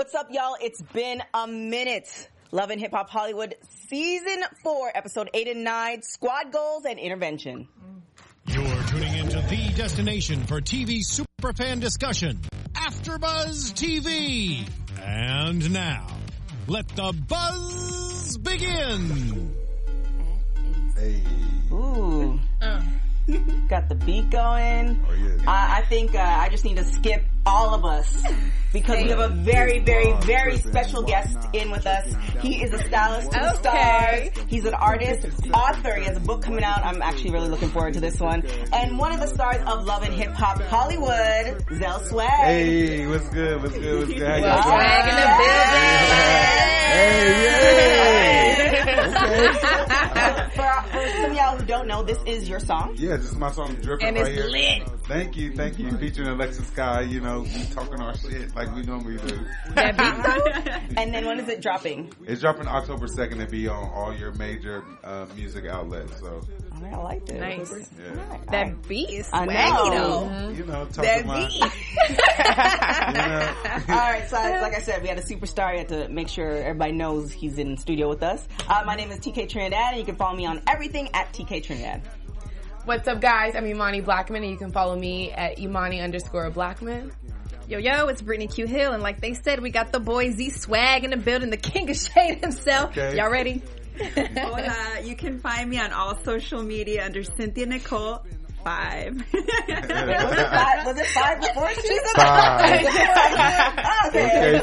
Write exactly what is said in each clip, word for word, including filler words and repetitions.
What's up, y'all? It's been a minute. Love and Hip Hop Hollywood Season four, Episode eight and nine, Squad Goals and Intervention. You're tuning into the destination for T V superfan discussion, AfterBuzz T V. And now, let the buzz begin. Hey. Ooh. Oh. Got the beat going. Oh, yeah. I, I think uh, I just need to skip all of us because we have a very, very, very special guest in with us. He is a stylist to the Okay. stars. He's an artist, author. He has a book coming out. I'm actually really looking forward to this one. And one of the stars of Love and Hip Hop Hollywood, Zell Swag. Hey, what's good? What's good? What's good? How Well, y'all swag in the building. Hey, yay! for, for some of y'all who don't know, this is your song. Yeah, this is my song, Dripping, And right it's here. lit. Thank you, thank you. Featuring Alexis Sky, you know, we talking our shit like we normally do. That beat though? And then when is it dropping? It's dropping October second to be on all your major uh, music outlets, so, I mean, I like this. Nice. yeah. That beat is I swaggy know. though. You know, talk That my, beat. you know. All right, so like I said, we had a superstar. You had to make sure everybody knows he's in the studio with us. Uh, my name is T K Trinidad, and you can follow me on everything at T K Trinidad. What's up, guys? I'm Imani Blackman, and you can follow me at Imani underscore Blackman. Yo, yo, it's Brittany Q Hill, and like they said, we got the boy Z Swag in the building, the king of shade himself. Okay. Y'all ready? Hola, you can find me on all social media under Cynthia Nicole five. Was it five, was it five before she said Five. Okay.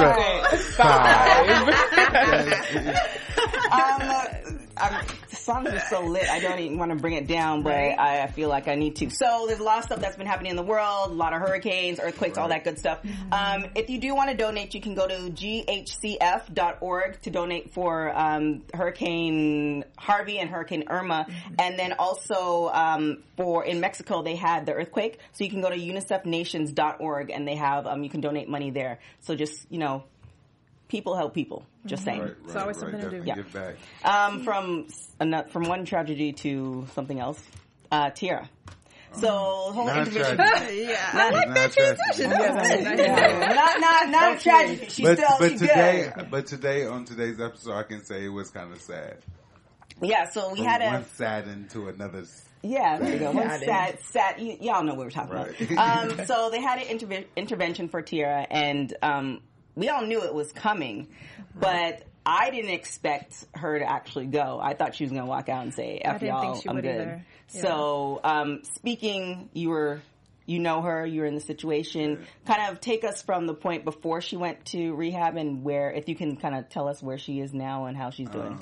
Okay, um, uh, I'm, the song is so lit. I don't even want to bring it down, but I, I feel like I need to. So there's a lot of stuff that's been happening in the world, a lot of hurricanes, earthquakes, all that good stuff. Um, if you do want to donate, you can go to G H C F dot org to donate for um, Hurricane Harvey and Hurricane Irma. And then also um, for in Mexico, they had the earthquake. So you can go to unicef nations dot org and they have, um, you can donate money there. So just, you know, people help people. Just saying. Right, right, It's always right, something to do. definitely Give back. Um, from ano- from one tragedy to something else, uh, Tiara. So the whole Not intervention. tragedy. yeah. Not, Not tragedy. not not not a tragedy. She's But, still but she's today, good. but today on today's episode, I can say it was kind of sad. Yeah. So we From had a one saddened to another. s- yeah. There you go. One Sad. sad sad. Y- y'all know what we're talking Right. about. Um, so they had an interve- intervention for Tiara, and um, we all knew it was coming, but I didn't expect her to actually go. I thought she was going to walk out and say, F I didn't y'all, think she I'm would good. either. Yeah. So, um, speaking, you were, you know her, you were in the situation. Kind of take us from the point before she went to rehab and where, if you can kind of tell us where she is now and how she's doing. Um,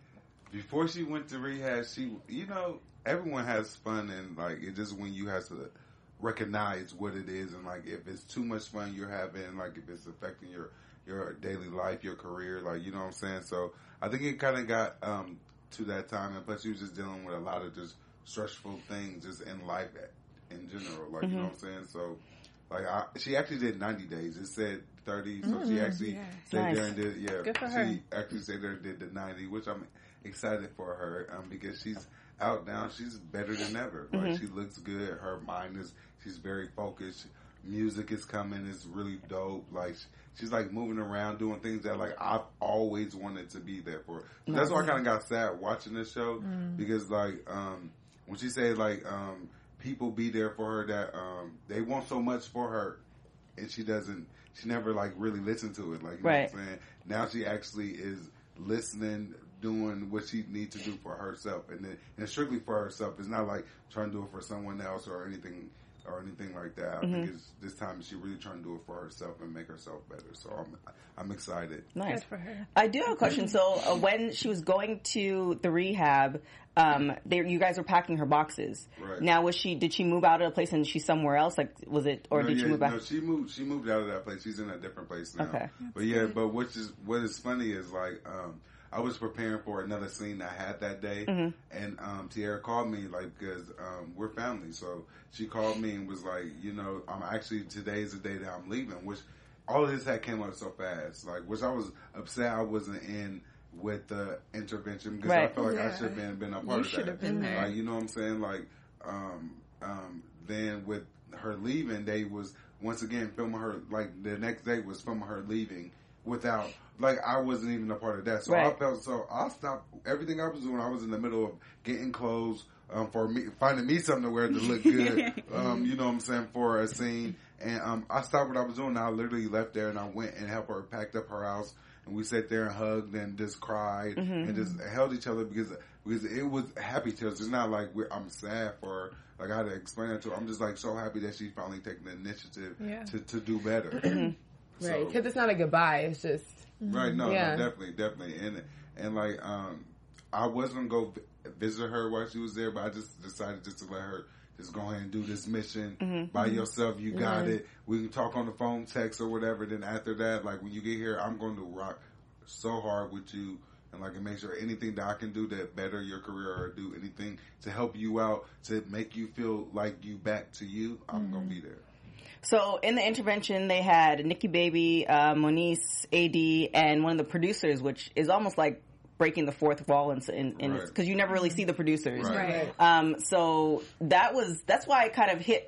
before she went to rehab, she, you know, everyone has fun, and like it just when you have to recognize what it is, and like if it's too much fun you're having, like if it's affecting your your daily life, your career, like you know what I'm saying. So I think it kind of got um, to that time, and plus she was just dealing with a lot of just stressful things just in life in general, like you know what I'm saying. So like I, she actually did ninety days. It said thirty, so she actually stayed Nice. there and did yeah. Good for she her. actually stayed there and did the ninety, which I'm excited for her um, because she's out now. She's better than ever. Like she looks good. Her mind is. She's very focused. Music is coming. It's really dope. Like she's like moving around, doing things that like I've always wanted to be there for. So that's why I kind of got sad watching this show because like um, when she said like um, people be there for her that um, they want so much for her, and she doesn't. She never like really listened to it. Like you Right. know what I'm saying. Now she actually is listening, doing what she needs to do for herself, and then and strictly for herself. It's not like trying to do it for someone else or anything or anything like that. I think it's this time she really trying to do it for herself and make herself better. So I'm I'm excited. Nice. Good for her. I do have a question. So uh, when she was going to the rehab, um, they, you guys were packing her boxes. Right. Now, was she? Did she move out of the place and she's somewhere else? Like, was it, or no, did yeah, she move back? No, she moved. She moved out of that place. She's in a different place now. Okay. But yeah, but what is what is funny is like um, I was preparing for another scene I had that day, and um, Tiara called me like because um, we're family, so she called me and was like, you know, I'm actually today's the day that I'm leaving, which all of this had came up so fast, like which I was upset I wasn't in with the intervention because Right. I felt like I Yeah. should have been, been a part You of should that. have been there. Like, you know what I'm saying? Like, um, um, then with her leaving, they was once again filming her. Like the next day was filming her leaving without. Like, I wasn't even a part of that. So right. I felt so, I stopped everything I was doing. I was in the middle of getting clothes, um, for me, finding me something to wear to look good, um, you know what I'm saying, for a scene. And, um, I stopped what I was doing. And I literally left there and I went and helped her, packed up her house. And we sat there and hugged and just cried mm-hmm. and just held each other because, because it was happy tears. It's not like we're, I'm sad for her. Like, I had to explain that to her. I'm just like so happy that she's finally taking the initiative yeah. to, to do better. So, right. Because it's not a goodbye. It's just. Right, no, yeah. no, definitely, definitely, and and like, um, I was gonna go visit her while she was there, but I just decided just to let her just go ahead and do this mission mm-hmm. by yourself. You got mm-hmm. it. We can talk on the phone, text, or whatever. Then after that, like when you get here, I'm going to rock so hard with you, and like and make sure anything that I can do to better your career or do anything to help you out to make you feel like you back to you. I'm mm-hmm. gonna be there. So in the intervention, they had Nikki Baby, uh, Moniece, A D, and one of the producers, which is almost like breaking the fourth wall in, in, in right. because you never really see the producers. Right. right. Um, so that was that's why it kind of hit.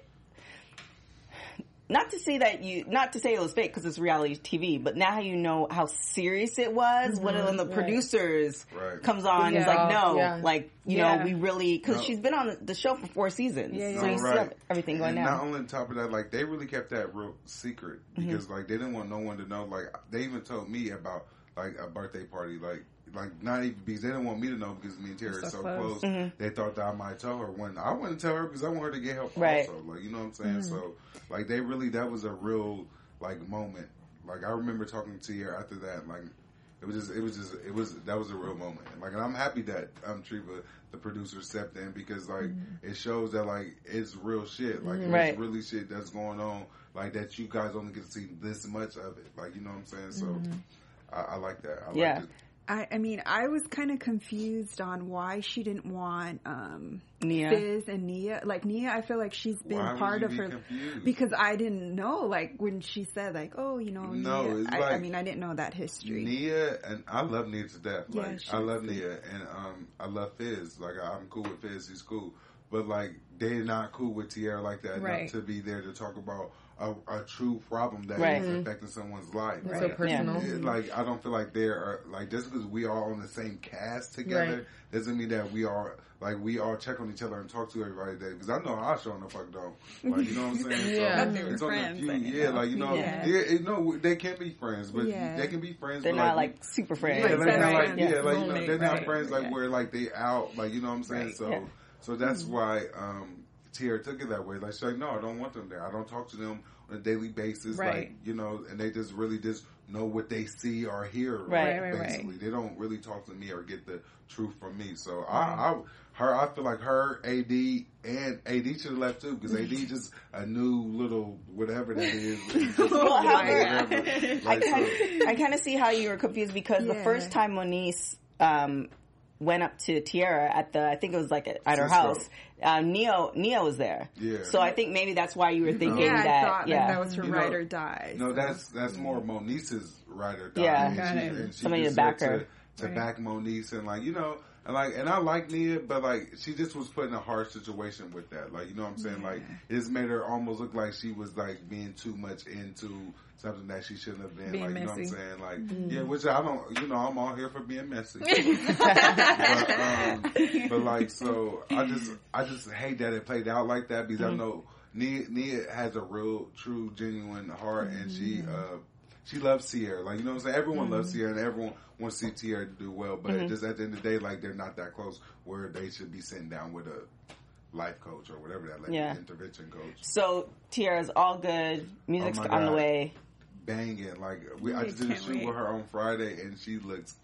Not to say that you, not to say it was fake because it's reality T V, but now you know how serious it was mm-hmm. when, when the right. producers right. comes on yeah. and is like, no, yeah. like, you yeah. know, we really, because no. she's been on the show for four seasons. Yeah, yeah. So you no, see right. everything going and down. Not only on top of that, like, they really kept that real secret because, mm-hmm. like, they didn't want no one to know. Like, they even told me about, like, a birthday party, like, Like, not even because they didn't want me to know because me and Terry are so, so close. close. Mm-hmm. They thought that I might tell her when I wouldn't tell her because I want her to get help right. also. Like, you know what I'm saying? Mm-hmm. So, like, they really, that was a real, like, moment. Like, I remember talking to her after that. Like, it was just, it was just, it was, that was a real moment. Like, and I'm happy that, um, Treva, the producer, stepped in because, like, mm-hmm. it shows that, like, it's real shit. Like, mm-hmm. right. it's really shit that's going on. Like, that you guys only get to see this much of it. Like, you know what I'm saying? So, mm-hmm. I, I like that. I yeah. like it. I, I mean, I was kind of confused on why she didn't want um, Nia. Fizz and Nia. Like, Nia, I feel like she's been Why part would of you be her. confused? Because I didn't know, like, when she said, like, oh, you know, No, Nia. it's I, like- I mean, I didn't know that history. Nia, and I love Nia to death. Yeah, Like, she's I love good. Nia, and um, I love Fizz. Like, I'm cool with Fizz. He's cool. But, like, they're not cool with Tierra like that Right. enough to be there to talk about a, a true problem that Right. is affecting someone's life. It's Like, so personal. it- like, I don't feel like they're, like, just because we are on the same cast together Right. doesn't mean that we are, like, we all check on each other and talk to everybody today. Because I know I sure the fuck don't. Like, you know what I'm saying? Yeah. So, They were it's on friends, the I few, didn't yeah, know. like, you know, Yeah. yeah. it, no, they can be friends, but Yeah. they can be friends. They're but, not like, like super friends. yeah, they're not Right. like, Yeah. yeah, like, you know, Right. they're not Right. friends like Yeah. where like they out, like, you know what I'm saying? Right. So, Yeah. so that's why um, Tierra took it that way. Like, she's like, no, I don't want them there. I don't talk to them on a daily basis, Right. like, you know, and they just really just know what they see or hear, Right. Right, right, basically. They don't really talk to me or get the truth from me. So Right. I, I, her, I feel like her, A D, and A D should have left too because A D just a new little whatever that is. Well, however, Whatever. I Like, so- kind, I kind of see how you were confused because the Yeah. first time Moniece um, went up to Tierra at the, I think it was like at, at her Cisco. house, uh, Neo Neo was there. Yeah. So I think maybe that's why you were thinking Yeah, that. I thought yeah. that, that was her You know, ride or die. No, that's that's more Moniece's ride or die. Yeah. And Got she, it. and she Somebody just to back said her. To, to Right. back Moniece and like, you know, and like, and I like Nia, but like, she just was put in a hard situation with that. Like, you know what I'm saying? Like, it just made her almost look like she was like being too much into something that she shouldn't have been. Being like, you know what I'm messy. saying? Like, Mm-hmm. yeah, which I don't, you know, I'm all here for being messy. but, um, but like, so I just, I just hate that it played out like that because Mm-hmm. I know Nia, Nia has a real, true, genuine heart, and she, uh, she loves Tierra. Like, you know what I'm saying? Everyone loves Tierra, and everyone wants to see Tierra do well. But Mm-hmm. just at the end of the day, like, they're not that close where they should be sitting down with a life coach or whatever that, like, Yeah. intervention coach. So Tierra's all good. Music's Oh my on the God. way. Banging. Like, we, I I just did a can't shoot wait. with her on Friday, and she looks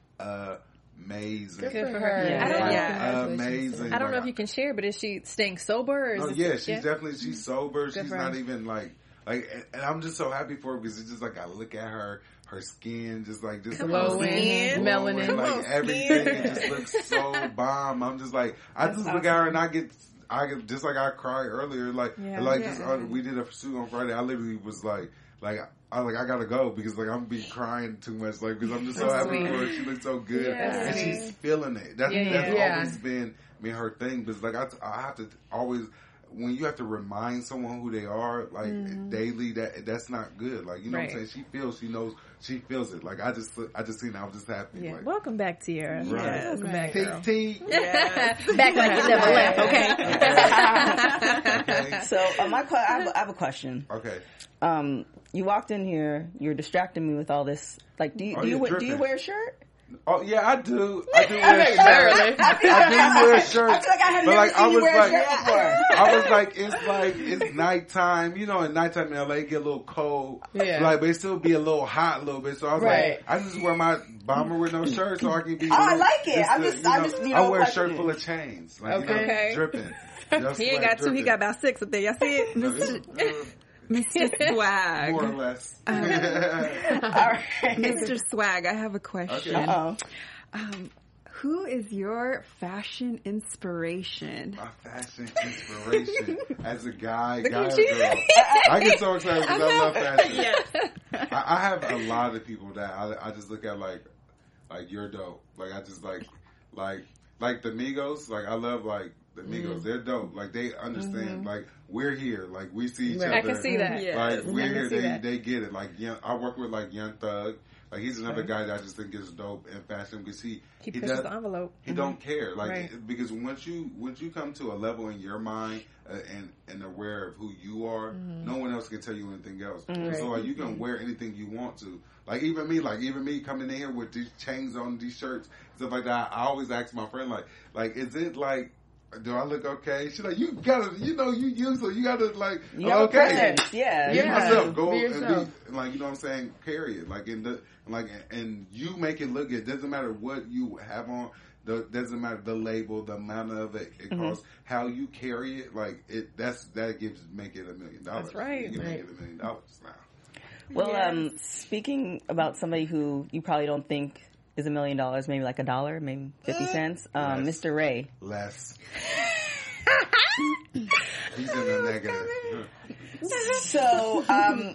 amazing. Good for her. Yeah. I don't know. Yeah. Amazing. I don't know Like, if you can share, but is she staying sober? Or is Oh this, yeah, she's definitely she's sober. Good she's for not her. even like like, and, and I'm just so happy for her because it's just like I look at her, her skin just like just Glowing, glowing, melanin. like Come on, everything skin. it just looks so bomb. I'm just like I just look at her and I get. I get just like I cried earlier, like Yeah. like Yeah. just uh, we did a shoot on Friday. I literally was like, like I like I gotta go because like I'm be crying too much, like because I'm just so That's happy sweet. for her. She looks so good Yeah. and she's feeling it. That's Yeah, that's yeah. always been I mean her thing. But it's like I I have to always when you have to remind someone who they are, like mm-hmm. daily, that that's not good. Like, you know right. what I'm saying? She feels, she knows, she feels it. Like, I just, I just seen, I was just happy. Yeah. Like, welcome back, Tiara. Right. Yeah, welcome right. back, girl. T T. Yes. Back like you never left. Okay. Okay. So, uh, my, que- I, have, I have a question. Okay. Um, you walked in here. You're distracting me with all this. Like, do you oh, do you dripping. do you wear a shirt? Oh yeah, I do. I do wear a shirt. I do wear a shirt. I feel like I have but never like, seen I you was wear like, a shirt before. I was like, it's like it's nighttime. You know, at nighttime in L A, it get a little cold. Yeah. Like, but it still be a little hot a little bit. So I was right. like, I just wear my bomber with no shirt so I can be. Oh, I like it. I'm to, just, you know, I just, you know, I wear a question. shirt full of chains. Like, okay. You know, dripping. Just he ain't got two. He got about six up there. Y'all see it? No, Mister Swag. more or less. Um, All right. Mister Swag, I have a question. Okay. Uh-oh. Um, who is your fashion inspiration? My fashion inspiration as a guy, Look guy or at you. girl. I get so excited because I love fashion. Yes. I, I have a lot of people that I, I just look at like, like you're dope. Like I just like, like, like the Migos. Like I love like the Migos. Mm. They're dope. Like they understand. Mm-hmm. Like we're here. Like we see each right. other. I can see that. Yes. Like we're here. They that. they get it. Like young, I work with like Young Thug. Like he's another guy that I just think is dope in fashion because he he, he pushes does, the envelope. He mm-hmm. don't care like right. because once you once you come to a level in your mind uh, and and aware of who you are, mm-hmm. no one else can tell you anything else. Mm-hmm. So like you can wear anything you want to. Like even me, like even me coming in here with these chains on, these shirts, stuff like that. I always ask my friend like like is it like. Do I look okay? She's like, you gotta, you know, you use it. You gotta like, you have okay, presence. Yeah, yeah. yeah. Myself, go be and be like, you know what I'm saying? Carry it, like in the, like, and you make it look good. Doesn't matter what you have on. The doesn't matter the label, the amount of it, it mm-hmm. costs. How you carry it, like it. That's that gives make it a million dollars. That's right. You can right. make it a million dollars now. Well, yes. um, speaking about somebody who you probably don't think is a million dollars, maybe like a dollar, maybe fifty cents. Um, Less. Mister Ray. Less. He's in the negative. So, um,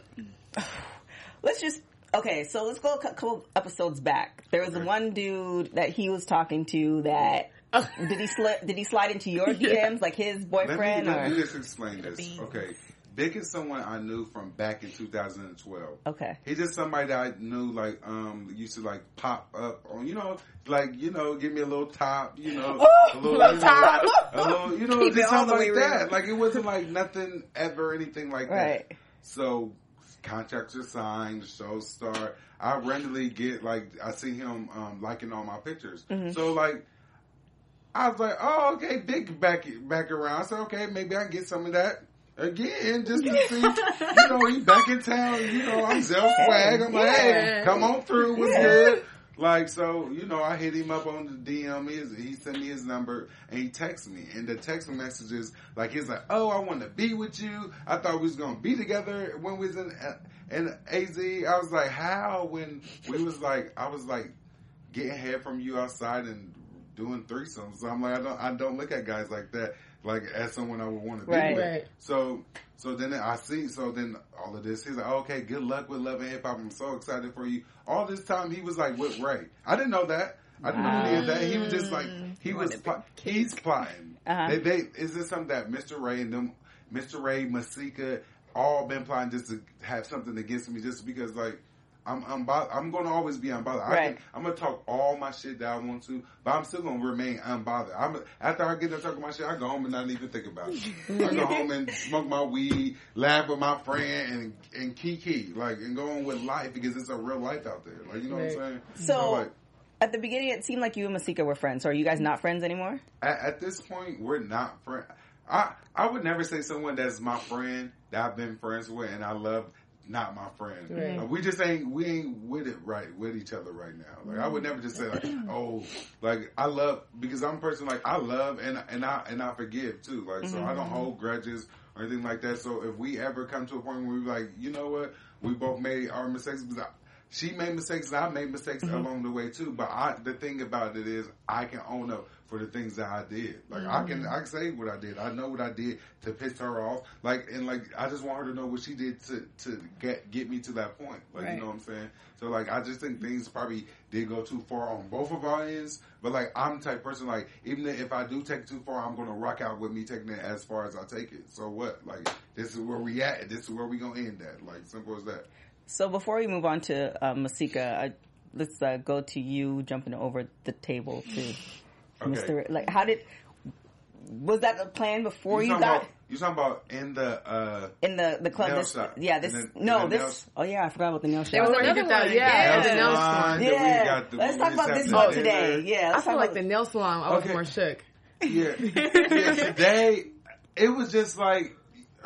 let's just okay. So let's go a couple episodes back. There was okay. one dude that he was talking to that. Did he slip? Did he slide into your D Ms like his boyfriend? Let me, or? let me just explain this. Okay. Vic is someone I knew from back in two thousand twelve. Okay. He's just somebody that I knew, like, um, used to, like, pop up on, you know, like, you know, give me a little top, you know. a little, little you top. Know, a little, you know, Keep just it all something the like way that. real. Like, it wasn't, like, nothing ever, anything like Right. that. So, contracts are signed, the shows start. I randomly get, like, I see him um, liking all my pictures. Mm-hmm. So, like, I was like, oh, okay, Vic back, back around. I said, okay, maybe I can get some of that. Again, just to see, you know, he back in town, you know, I'm Zell Swag. I'm like, hey, come on through, what's yeah. good? Like, so, you know, I hit him up on the D M, he, he sent me his number, and he texted me. And the text messages, like, he's like, oh, I want to be with you. I thought we was going to be together when we was in, in A Z. I was like, how? When we was like, I was like, getting head from you outside and doing threesomes. So I'm like, I don't, I don't look at guys like that. Like as someone I would want to be right. with. Right. So, so then I see, so then all of this, he's like, okay, good luck with Love and Hip Hop. I'm so excited for you. All this time he was like with Ray. I didn't know that. I didn't know any of that. He was just like, he You was, wanted pl- he's plotting. Uh-huh. They, they, is this something that Mister Ray and them, Mister Ray, Masika, all been plotting just to have something against me just because like, I'm unbothered. I'm going to always be unbothered. Right. I can, I'm going to talk all my shit that I want to, but I'm still going to remain unbothered. I'm, after I get done talking my shit, I go home and not even think about it. I go home and smoke my weed, laugh with my friend, and and kiki, like, and go on with life because it's a real life out there. Like, you know right. what I'm saying? So, like, at the beginning, it seemed like you and Masika were friends. So, are you guys not friends anymore? at, at this point, we're not friends. I I would never say someone that's my friend that I've been friends with and I love. Not my friend. Right. Uh, we just ain't we ain't with it right with each other right now. Like I would never just say like, oh, like I love because I'm a person like I love and and I and I forgive too. Like mm-hmm. so I don't hold grudges or anything like that. So if we ever come to a point where we're like, you know what, we both made our mistakes. Because I, she made mistakes and I made mistakes mm-hmm. along the way too. But I, the thing about it is, I can own up for the things that I did. Like mm-hmm. I can, I can say what I did. I know what I did to piss her off. Like and like, I just want her to know what she did to to get get me to that point. Like right. you know what I'm saying. So like, I just think things probably did go too far on both of our ends. But like, I'm the type of person like, even if I do take it too far, I'm gonna rock out with me taking it as far as I take it. So what? Like, this is where we at. This is where we gonna end at. Like, simple as that. So before we move on to uh, Masika, I, let's uh, go to you jumping over the table to okay. Mister Like, how did was that the plan before you, you got? About, you talking about in the uh, in the the club? Nail This, shop. Yeah, this the, no this. Oh yeah, I forgot about the nail shop. There was another one. Yeah, yeah. the nail salon. Yeah, the, let's talk about this one today. Yeah, I feel like the nail salon. I was okay. more shook. Yeah, yeah. Today it was just like.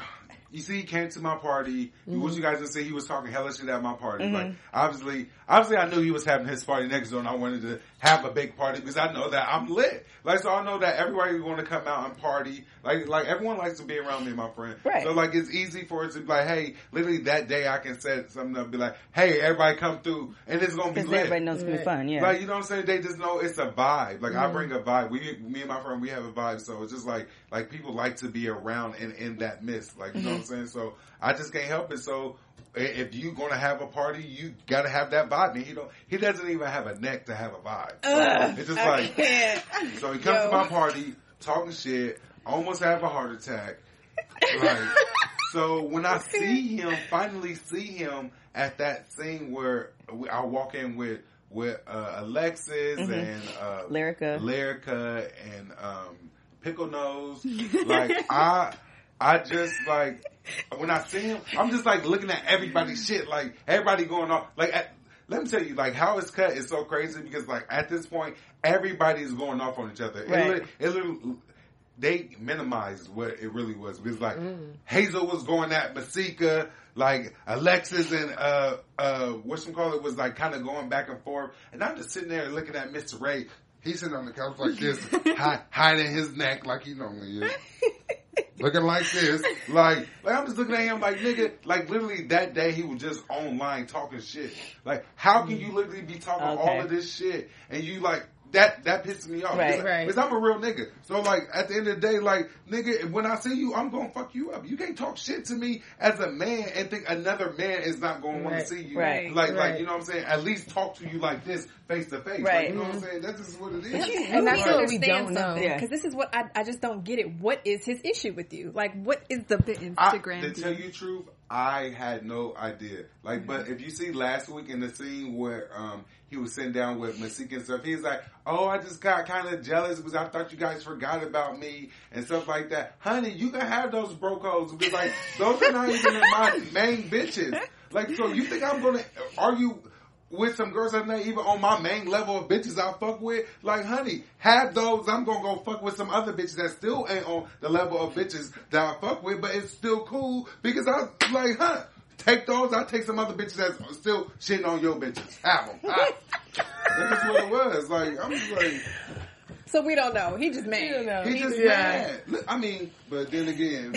You see, he came to my party. Mm-hmm. What you guys just say, he was talking hella shit at my party. Mm-hmm. Like, obviously, obviously, I knew he was having his party next door, and I wanted to have a big party because I know that I'm lit. Like, so I know that everybody is going to come out and party. Like, like everyone likes to be around me, my friend. Right. So, like, it's easy for it to be like, hey, literally that day I can set something up, be like, hey, everybody come through, and it's going to be lit. Everybody knows it's going to be fun, yeah. Like, you know what I'm saying? They just know it's a vibe. Like, mm-hmm. I bring a vibe. We, me and my friend, we have a vibe. So it's just like, like people like to be around in, in that mist. Like, you mm-hmm. know what I'm saying? So I just can't help it. So if you gonna have a party, you gotta have that vibe. And he don't. He doesn't even have a neck to have a vibe. So Ugh, it's just I like. Can't. So he comes Yo. to my party talking shit, almost have a heart attack. Like, so when I see him, finally see him at that scene where I walk in with with uh, Alexis mm-hmm. and uh, Lyrica, Lyrica and um, Pickle Nose. Like I. I just, like, when I see him, I'm just, like, looking at everybody's shit. Like, everybody going off. Like, at, let me tell you, like, how it's cut is so crazy because, like, at this point, everybody's going off on each other. Right. It, it, it, they minimized what it really was. Because, like, mm. Hazel was going at Masika. Like, Alexis and, uh, uh, whatchamacallit was, like, kind of going back and forth. And I'm just sitting there looking at Mister Ray. He's sitting on the couch like this, hi, hiding his neck like he normally is. Looking like this, like, like I'm just looking at him like, nigga, like literally that day he was just online talking shit. Like, how can you literally be talking okay. all of this shit and you like, that, that pisses me off. Right, because, right. Because I'm a real nigga. So like, at the end of the day, like, nigga, when I see you, I'm gonna fuck you up. You can't talk shit to me as a man and think another man is not gonna want right. to see you. Right. Like, right. like, you know what I'm saying? At least talk to you like this, face to face. Right. Like, you know what I'm saying? That's just what it is. You, and that's what we don't know. Because yeah. this is what I, I just don't get it. What is his issue with you? Like, what is the, the Instagram? I, to tell you the truth, I had no idea. Like, mm-hmm. but if you see last week in the scene where um, he was sitting down with Masika and stuff, he's like, oh, I just got kind of jealous because I thought you guys forgot about me and stuff like that. Honey, you can have those brocos because, like, those are not even my main bitches. Like, so you think I'm going to argue with some girls that ain't even on my main level of bitches I fuck with? Like, honey, have those. I'm going to go fuck with some other bitches that still ain't on the level of bitches that I fuck with, but it's still cool because I, like, huh, take those. I take some other bitches that's still shitting on your bitches. Have them. I, that's what it was. Like, I'm just like... So we don't know. He just mad. Know. He just yeah. mad. I mean, but then again...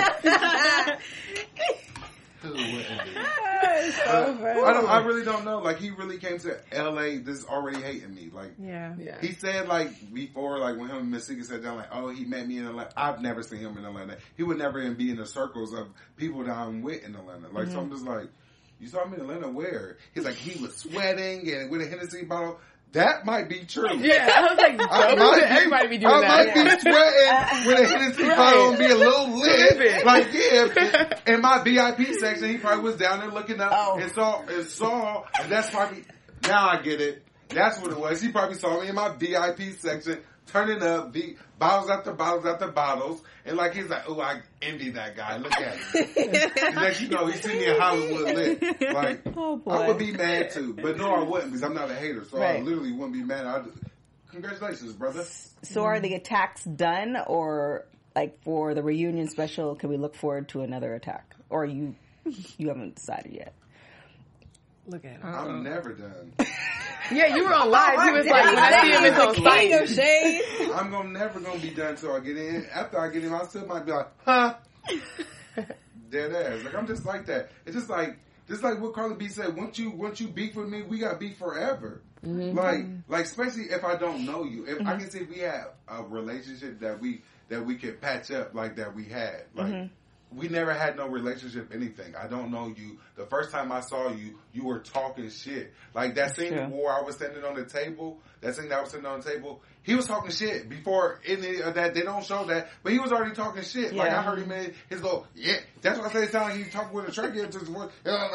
So uh, I don't. I really don't know. Like, he really came to L A. This is already hating me. Like, yeah, yeah. He said like before, like when him and Masika sat down, like, oh, he met me in Atlanta. I've never seen him in Atlanta. He would never even be in the circles of people that I'm with in Atlanta. Like, mm-hmm. so I'm just like, you saw me in Atlanta where? He's like, he was sweating and with a Hennessy bottle. That might be true. Yeah, I was like, I might everybody be doing I that. I might yeah. be sweating with a Hennessy right. bottle and be a little lit. Like, yeah, in my V I P section, he probably was down there looking up oh. and saw, and saw, and that's probably, now I get it. That's what it was. He probably saw me in my V I P section, turning up, the bottles after bottles after bottles, and like, he's like, oh, I envy that guy. Look at him. And next you know, he see me in Hollywood lit. Like, oh, boy. I would be mad too. But no, I wouldn't because I'm not a hater. So right. I literally wouldn't be mad. I'd, congratulations, brother. So are the attacks done, or like for the reunion special, can we look forward to another attack? Or you you haven't decided yet? Look at him. I'm never done. Yeah, you were on live. He was like, when I see him, it's on king of shade. I'm gonna never gonna be done until I get in. After I get in, I still might be like, huh? Dead ass. Like, I'm just like that. It's just like, just like what Carly B said, once you once you beef with me, we got beef forever. Mm-hmm. Like like especially if I don't know you. If mm-hmm. I can say we have a relationship that we that we could patch up like that we had. Like mm-hmm. we never had no relationship, anything. I don't know you. The first time I saw you, you were talking shit. Like that That's scene true. where I was standing on the table, that scene that I was sitting on the table, he was talking shit before any of that. They don't show that, but he was already talking shit. Yeah. Like I heard him in his go, yeah. That's why I say it sounded like he talking with a trachea to his voice.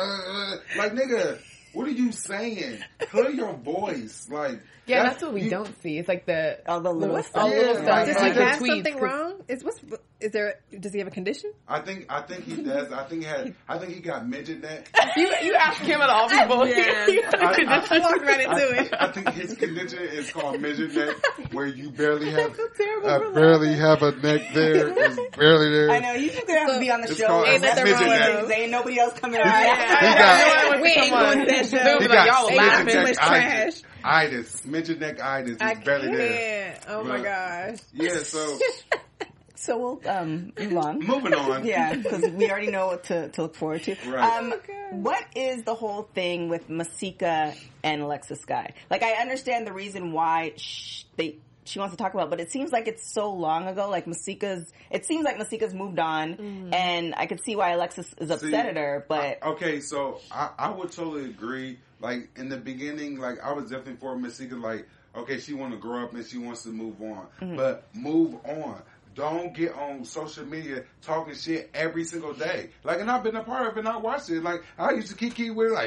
Like nigga, what are you saying? Clear your voice. Like yeah, that's, that's what we you, don't see. It's like the all the little what's stuff. All Yeah, little stuff. Does Like he have tweets. something wrong? Is what's is there? Does he have a condition? I think I think he does. I think he had. I think he got midget neck. you you ask him of all people. Yeah. I, I walked right into I, it. I think his condition is called midget neck, where you barely have so terrible uh, for barely have a neck there. It's barely there. I know you just gonna have to be on the It's show. called Ain't nothing midget wrong with neck. things. Ain't nobody else coming on. He got- We ain't going to that show. He like, got y'all laughing. midget Too neck much trash. itis, midget neck itis. I It's barely there. can't. Oh my But- gosh. Yeah, so So we'll um, move on. moving on. Yeah, because we already know what to, to look forward to. Right. Um, Oh, God. what is the whole thing with Masika and Alexis Sky? Like, I understand the reason why sh- they she wants to talk about, but it seems like it's so long ago. Like Masika's, it seems like Masika's moved on, mm. and I could see why Alexis is upset See, at her. But I, okay, so I, I would totally agree. Like in the beginning, like I was definitely for Masika. Like, okay, she want to grow up and she wants to move on, mm-hmm. but move on. Don't get on social media talking shit every single day. Like, and I've been a part of it and I watched it. Like, I used to kiki with it, like,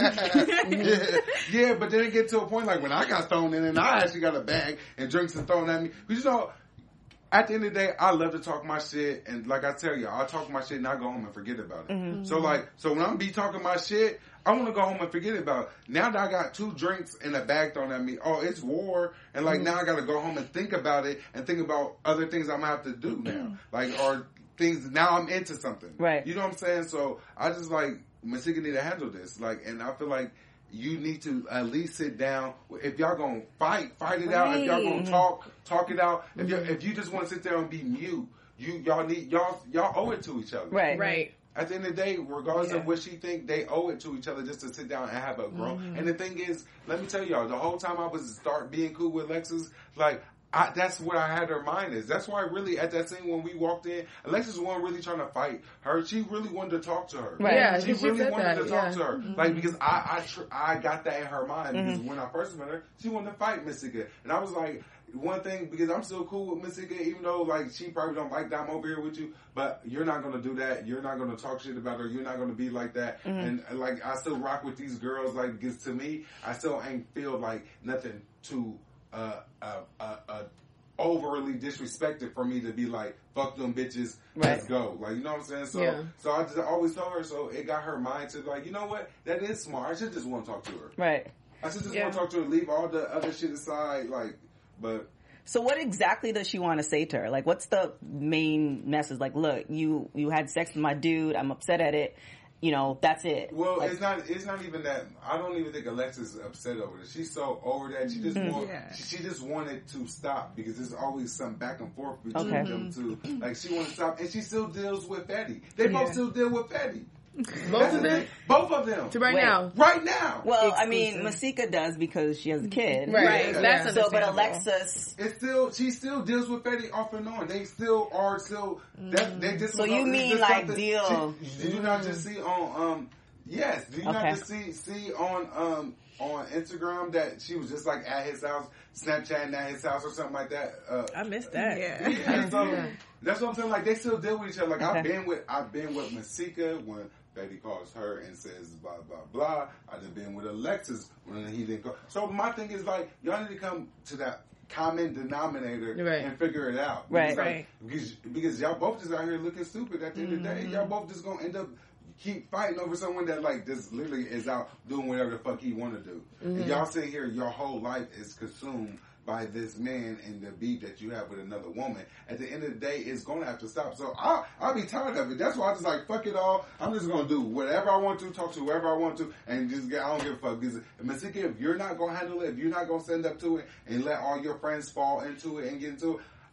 yeah. yeah, but then it get to a point like when I got thrown in and I actually got a bag and drinks and thrown at me. But you know, at the end of the day, I love to talk my shit. And like I tell you, I'll talk my shit and I go home and forget about it. Mm-hmm. So like, so when I'm be talking my shit, I want to go home and forget about it. Now that I got two drinks and a bag thrown at me, oh, it's war. And like, mm-hmm. now I got to go home and think about it and think about other things I'm going to have to do now. Like, or things, now I'm into something. Right. You know what I'm saying? So I just like, Masika need to handle this. Like, and I feel like you need to at least sit down. If y'all gonna fight, fight it right. out. If y'all gonna talk, talk it out. If you if you just want to sit there and be mute, you y'all need y'all y'all owe it to each other. Right, right. At the end of the day, regardless yeah. of what she think, they owe it to each other just to sit down and have a grown. Mm-hmm. And the thing is, let me tell y'all, the whole time I was start being cool with Alexis, like. I, that's what I had her mind is. That's why really at that scene when we walked in, Alexis wasn't really trying to fight her. She really wanted to talk to her. Right. Yeah, she she really said wanted that, to talk yeah. to her. Mm-hmm. Like because I I, tr- I got that in her mind because Mm-hmm. when I first met her, she wanted to fight Masika, and I was like. One thing, because I'm still cool with Masika, even though like she probably don't like that I'm over here with you, but you're not gonna do that. You're not gonna talk shit about her. You're not gonna be like that. Mm-hmm. And like I still rock with these girls. Like because to me, I still ain't feel like nothing too uh uh uh. uh overly disrespected for me to be like, fuck them bitches, right. let's go. Like, you know what I'm saying? So, yeah. so I just always told her, so it got her mind to like, you know what? That is smart. I should just want to talk to her. right. I should just Yeah. want to talk to her, leave all the other shit aside, like, but. So what exactly does she want to say to her? Like, what's the main message? Like, look, you, you had sex with my dude. I'm upset at it. You know, that's it. Well, like, it's not. It's not even that. I don't even think Alexis is upset over this. She's so over that. She just want, Yeah. she, she just wanted to stop because there's always some back and forth between Okay. them two. Like she wanted to stop, and she still deals with Fetty. They both Yeah. still deal with Fetty. Both of them? Both of them. To right Wait. now. Right now. well, I mean, Masika does because she has a kid. Right. Yeah. That's So, but understandable. Alexis. It's still she still deals with Fetty off and on. They still are still that they just So you it's mean just like something- deal- She, did you not just see on um yes, did you Okay. not just see see on um on Instagram that she was just like at his house, Snapchatting at his house or something like that? Uh I missed that. Yeah. and so that's what I'm saying. Like they still deal with each other. Like I've Okay. been with I've been with Masika when Betty calls her and says blah blah blah. I've been with Alexis when he didn't call. So my thing is like y'all need to come to that common denominator Right. and figure it out. Right. Because, like, Right. because, because y'all both just out here looking stupid at the end of the day. Y'all both just gonna end up keep fighting over someone that like just literally is out doing whatever the fuck he want to do. And y'all sit here, your whole life is consumed by this man and the beef that you have with another woman. At the end of the day, it's going to have to stop. So I'll, I'll be tired of it. That's why I just like, fuck it all. I'm just going to do whatever I want to, talk to whoever I want to, and just get, I don't give a fuck. Because, Masika, if you're not going to handle it, if you're not going to stand up to it and let all your friends fall into it and get into it,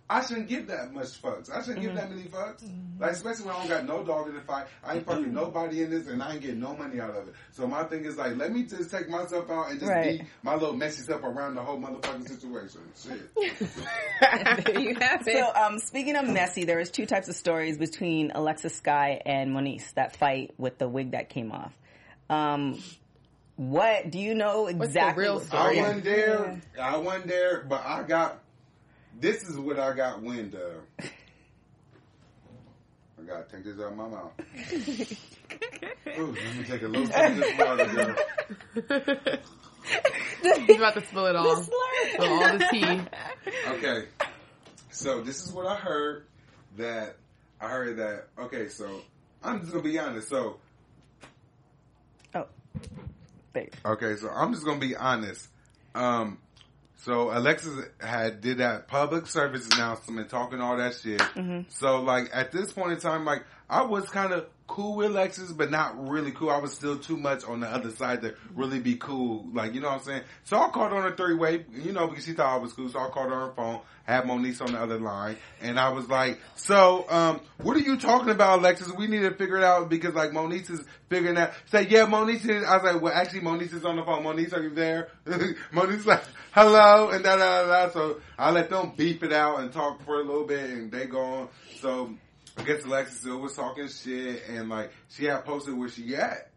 I shouldn't give that much fucks. I shouldn't Mm-hmm. give that many fucks. Like, especially when I don't got no dog in the fight. I ain't fucking nobody in this, and I ain't getting no money out of it. So my thing is like, let me just take myself out and just Right. be my little messy self around the whole motherfucking situation. Shit. There you have it. So, um, speaking of messy, there was two types of stories between Alexis Sky and Moniece, that fight with the wig that came off. Um, what, do you know exactly? real what- I story? wasn't there. I wasn't there, but I got. This is what I got wind of. I gotta take this out of my mouth. Ooh, let me take a little sip of this water, girl. He's about to spill it all. Spill all the tea. Okay, so this is what I heard. That I heard that. Okay, so I'm just gonna be honest. So Oh, there. okay, so I'm just gonna be honest. Um, so Alexis had did that public service announcement, talking all that shit. So like at this point in time, like I was kind of cool with Alexis, but not really cool. I was still too much on the other side to really be cool. Like, you know what I'm saying? So I called her on a three way, you know, because she thought I was cool. So I called her on her phone, had Moniece on the other line, and I was like, so, um, what are you talking about, Alexis? We need to figure it out because like Moniece is figuring out. Say, yeah, Moniece is. I was like, well, actually, Moniece is on the phone. Moniece, are you there? Moniece's like, hello, and da da da da. So I let them beef it out and talk for a little bit, and they go on. So I guess Alexis still was talking shit, and like she had posted where she at.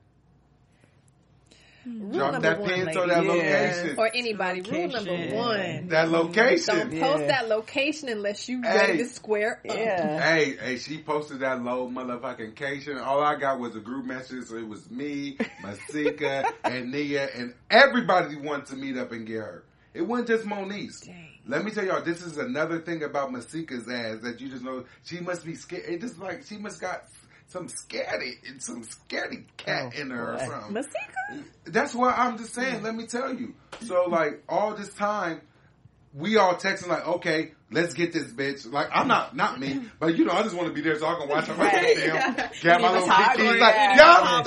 Drop number that one, pin so lady. that Yeah. location. Or anybody. Rule number one. That location. Don't Yeah. post that location unless you Hey. ready to square up. Yeah. Hey, hey, she posted that low motherfucking cation. All I got was a group message. So it was me, Masika, and Nia, and everybody wanted to meet up and get her. It wasn't just Moniece. Dang. Let me tell y'all, this is another thing about Masika's ass that you just know. She must be scared. It just like she must got some scaredy, some scaredy cat Oh, in her or boy. something. Masika? That's what I'm just saying. Let me tell you. So like all this time, we all texting like, okay, let's get this bitch. Like I'm not, not me, but you know, I just want to be there so I can watch her right Right. damn. Got my little Talk kickies to like, her. y'all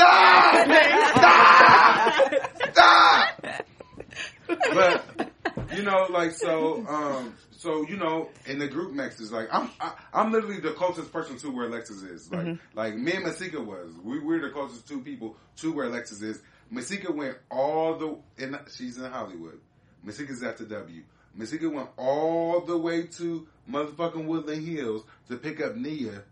stop, stop, stop. But you know, like so, um, so you know, in the group messages, like I'm, I, I'm literally the closest person to where Alexis is. Like, Mm-hmm. like me and Masika was. We we're the closest two people to where Alexis is. Masika went all the, and she's in Hollywood. Masika's at the W. Masika went all the way to motherfucking Woodland Hills to pick up Nia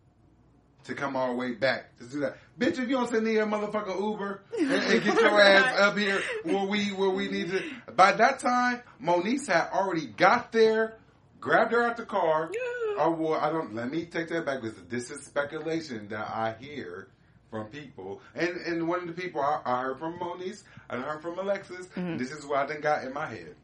to come all the way back to do that. Bitch, if you don't send Nia a motherfucking Uber and, and get your ass up here where we where we need to. By that time, Moniece had already got there, grabbed her out the car. Oh, well, I don't. Let me take that back because this is speculation that I hear from people, and and one of the people I, I heard from Moniece, I heard from Alexis. Mm-hmm. This is what I done got in my head.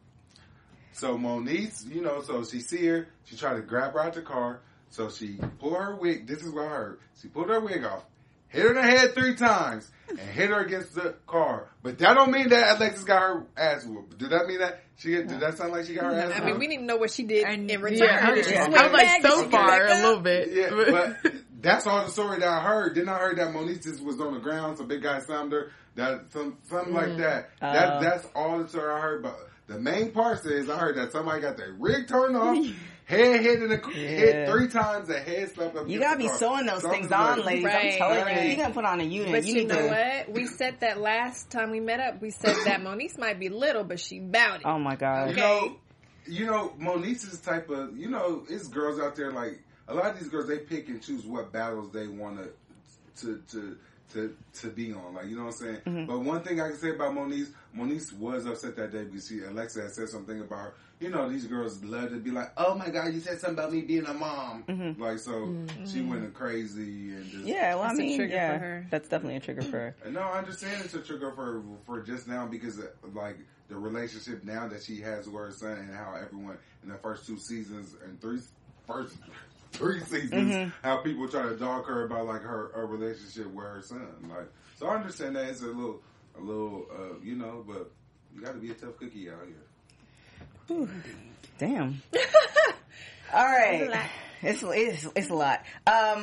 So Moniece, you know, so she see her, she tried to grab her out the car, so she pulled her wig. This is what I heard. She pulled her wig off, hit her in the head three times, and hit her against the car. But that don't mean that Alexis got her ass whooped. Did that mean that she? Did that sound like she got her ass whooped? I mean, we need to know what she did And- in return. Yeah, I, Did she Yeah. swing I was like, back? Did so she far, get a back little up? bit. Yeah, but that's all the story that I heard. Then I heard that Moniece just was on the ground, some big guy slammed her. That some something like that. Uh. That that's all the story I heard. But the main part is I heard that somebody got their rig turned off, head hit in the Yeah. hit three times, the head slapped up. You against gotta the be car. sewing those Something things on, like- ladies. I'm Right, telling right. you, you gotta put on a unit. But you you need know to. what? We said that last time we met up. We said that Moniece might be little, but she bout it. Oh my god. You know, you know, Moniece's type of, you know, it's girls out there like a lot of these girls. They pick and choose what battles they want to to to to to be on. Like, you know what I'm saying? Mm-hmm. But one thing I can say about Moniece, Moniece was upset that day because she, Alexa had said something about her. You know, these girls love to be like, "Oh my god, you said something about me being a mom." Mm-hmm. Like, so she went crazy and just Yeah, well, That's I a mean, trigger yeah, for her. that's definitely a trigger for her. No, I understand it's a trigger for for just now because of, like the relationship now that she has with her son and how everyone in the first two seasons and three first three seasons Mm-hmm. how people try to dog her about like her, her relationship with her son. Like, so I understand that it's a little a little uh, you know, but you got to be a tough cookie out here. Damn. All right. It's, it's it's a lot. Um,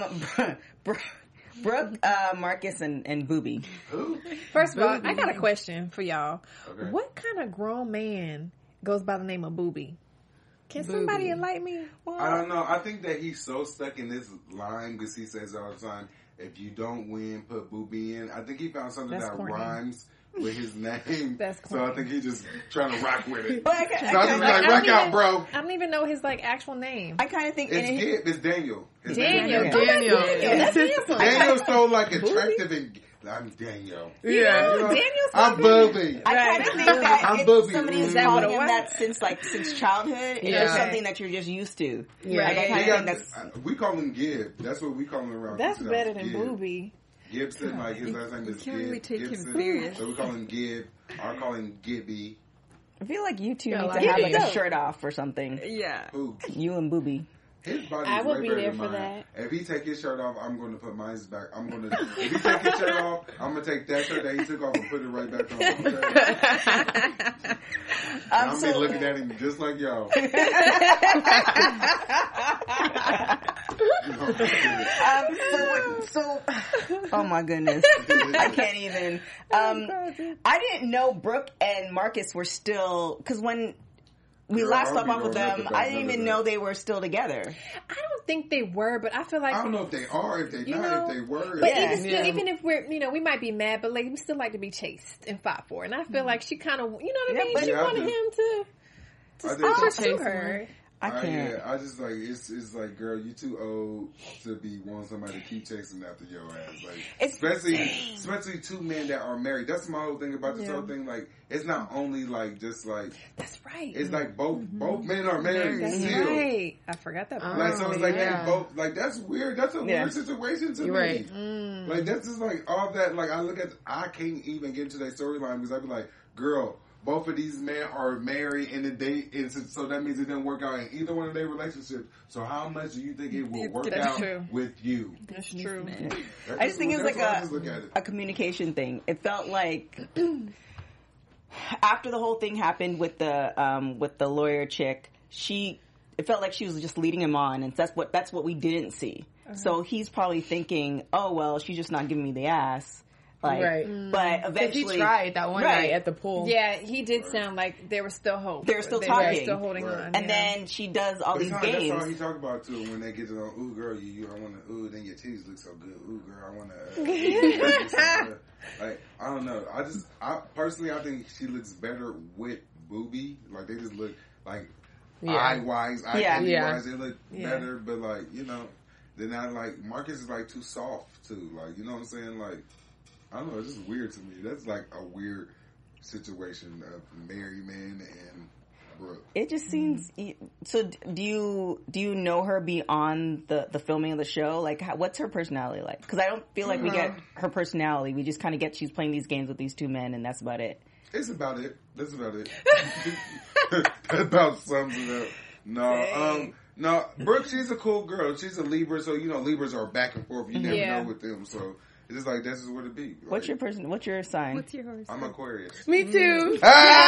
Brooke, uh, Marcus, and and Booby. Who? First of all, I got a question for y'all. Okay. What kind of grown man goes by the name of Booby? Can somebody enlighten me? Well, I don't know. I think that he's so stuck in this line because he says all the time, if you don't win, put Booby in. I think he found something That's that corny. rhymes with his name. That's so I think he's just trying to rock with it. But I, so I, I just I, be like, I rock don't out, even- bro. I don't even know his like actual name. I kind of think It's in his, Gib. It's Daniel. His Daniel. name is Oh, Daniel. that's Daniel. That's handsome. Daniel's so like attractive and I'm Daniel. Yeah. You know, Daniel's I'm Booby. I kind of think that I'm if Booby. somebody Is is that calling what it him was? that since like since childhood, it's Yeah. just something that you're just used to. Yeah. Like, I He kind of got think that's. the- we call him Gib. That's what we call him around. That's Houston. better than Gib. Booby. Gibson, like his last name You is can't Gib. really take him Gibson. serious. So we call him Gib. I call him Gibby. I feel like you two Yeah, need like- to have like Gibby. a shirt off or something. Yeah. Who? You and Booby. His body I is would way be better there than for mine. that. If he take his shirt off, I'm going to put mine back. I'm going to. If he take his shirt off, I'm going to take that shirt that he took off and put it right back on. Okay? And I'm Um, be so- looking at him just like y'all. Um, so, so, oh my goodness, I can't even. Um, I didn't know Brooke and Marcus were still, because when we Girl, last I left don't off with even know them, nothing I about didn't none even of know that. they were still together. I don't think they were, but I feel like I don't know if they are, if they You not, know, if they were. But Yeah. even still, Yeah. even if we're, you know, we might be mad, but like we still like to be chased and fought for. And I feel like she kind of, you know what I Yeah, mean? but- She Yeah, I wanted do. him to, I to did. pursue Chase her. I I, can't. yeah, I just like it's it's like, girl, you too old to be wanting somebody to keep chasing after your ass. Like, It's especially especially two men that are married. That's my whole thing about this Yeah. whole thing. Like, it's not only like just like That's right. it's like both both men are married That's still. right. I forgot that part. Like, so it's like yeah. they both like that's weird. That's a Yeah. weird situation to You're me. right. Mm. Like that's just like all that. Like I look at, I can't even get into that storyline because I be like, girl, both of these men are married and the date is so that means it didn't work out in either one of their relationships. So how much do you think it will work That's out true. with you? That's true. That's I just think it was that's like how I a just look at it. a communication thing. It felt like after the whole thing happened with the um, with the lawyer chick, she it felt like she was just leading him on, and that's what that's what we didn't see. So he's probably thinking, oh well, she's just not giving me the ass. Like, Right. but 'Cause eventually he tried that one Right. night at the pool. Yeah, he did sound like there was still hope. They were still They talking. were still holding Right. on. And yeah. then she does all But these it's not- games. That's all he talk about too. When they get to the ooh girl, you, you I want to ooh, then your titties look so good. Ooh girl, I want to. Like I don't know. I just I personally I think she looks better with Booby. Like they just look like Yeah. eye wise, eye Yeah. candy Yeah. wise. They look Yeah. better, but like you know, then I like Marcus is like too soft too. Like you know what I'm saying? Like I don't know. It's just weird to me. That's like a weird situation of married man and Brooke. It just seems. So, do you do you know her beyond the the filming of the show? Like, how, what's her personality like? Because I don't feel like we get her personality. We just kind of get she's playing these games with these two men, and that's about it. It's about it. That's about it. That about sums it up. No, um, no. Brooke, she's a cool girl. She's a Libra, so you know Libras are back and forth. You never Yeah. know with them, so it's just like this is what it be. Like, What's your person? What's your sign? What's yours? I'm Aquarius. Me too.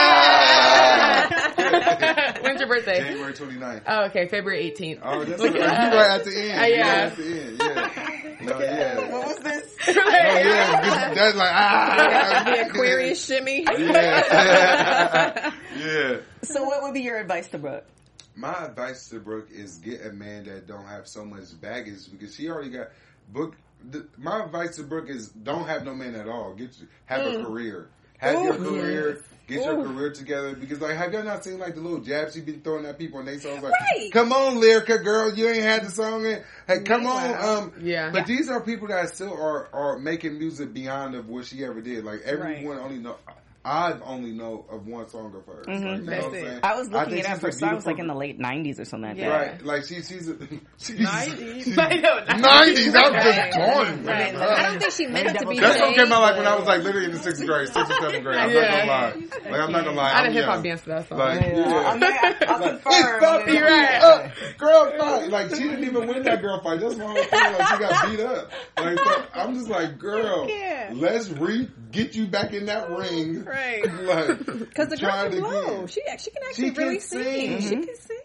Ah! When's your birthday? January twenty-ninth. Oh, okay, February eighteenth. Oh, that's right. You right at the end. Uh, You yeah. right at the end. Yeah. No, yeah. What was this? Oh, yeah. Just- That's like ah. the Aquarius shimmy. Yeah. Yeah. So, what would be your advice to Brooke? My advice to Brooke is get a man that don't have so much baggage because she already got Brooke. The, my advice to Brooke is don't have no man at all. Get you, have a career. Have your career. Get your career together because like have y'all not seen like the little jabs she been throwing at people and they songs like Right. come on Lyrica girl you ain't had the song in hey come on um Yeah. but these are people that still are are making music beyond of what she ever did like everyone Right. only know I've only know of one song of hers like, you know That's what I'm it. saying? I was looking think it up. she's Her a song was like beautiful- in the late nineties or something like Yeah. that. Right, like she, she's a she's nineties. I know, nineties. I'm Right. just torn. Right. man. I don't think she meant it to be. That song vague, came out like when I but- was like literally in the sixth grade, sixth or seventh grade. I'm Yeah. not gonna lie. Like I'm not gonna lie. I I'm did hip hop young. dance to that song. Like, Yeah. yeah. I'm not, I'll Like, confirm. it's fucking You're right. up. Girl fight. Like she didn't even win that girl fight. That's my whole thing. Like she got beat up. Like so I'm just like, girl, Yeah. let's re get you back in that ring. Right. Like Because the girl try can it blow. again. She she can actually She can really sing. sing. She Mhm. can sing.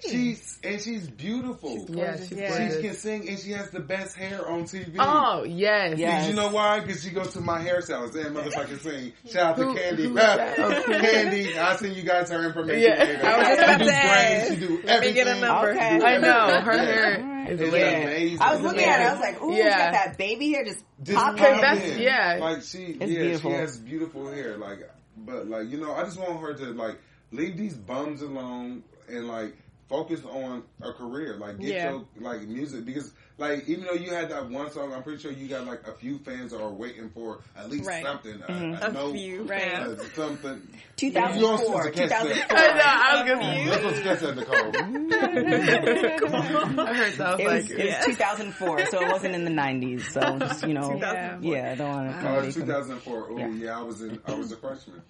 She's and she's beautiful. Yeah, she's Yeah. She gorgeous. can sing and she has the best hair on T V. Oh, yes. Yeah. Did you know why? Because she goes to my hairstylist and motherfucking sing. Shout out to Who- Candy. who's that? Okay. Candy, I'll send you guys her information Yeah. later. I was just She about do to ask. braids, she do Let me everything. get a number. Okay. Do I know. everything. Her Yeah. hair is It's amazing. amazing. I was looking Yeah. at it. I was like, ooh, Yeah. she got that baby hair just Just popping. pop that's- in. yeah. Like she, It's yeah, beautiful. she has beautiful hair. Like, but like you know, I just want her to like leave these bums alone and like focus on a career. Like, get Yeah. your like music because like even though you had that one song, I'm pretty sure you got like a few fans that are waiting for at least Right. something, a, Mm-hmm. a, A note, few Right. uh, something. two You don't thousand four. supposed to catch that. two thousand four. I know. I was gonna. That's what's catch that, Nicole. I heard that. I It was was, like, it was two thousand four, so it wasn't in the nineties. So just, you know, Yeah. yeah, I don't want to. Oh, it's two thousand four. Oh, Yeah. yeah. I was in. I was a freshman.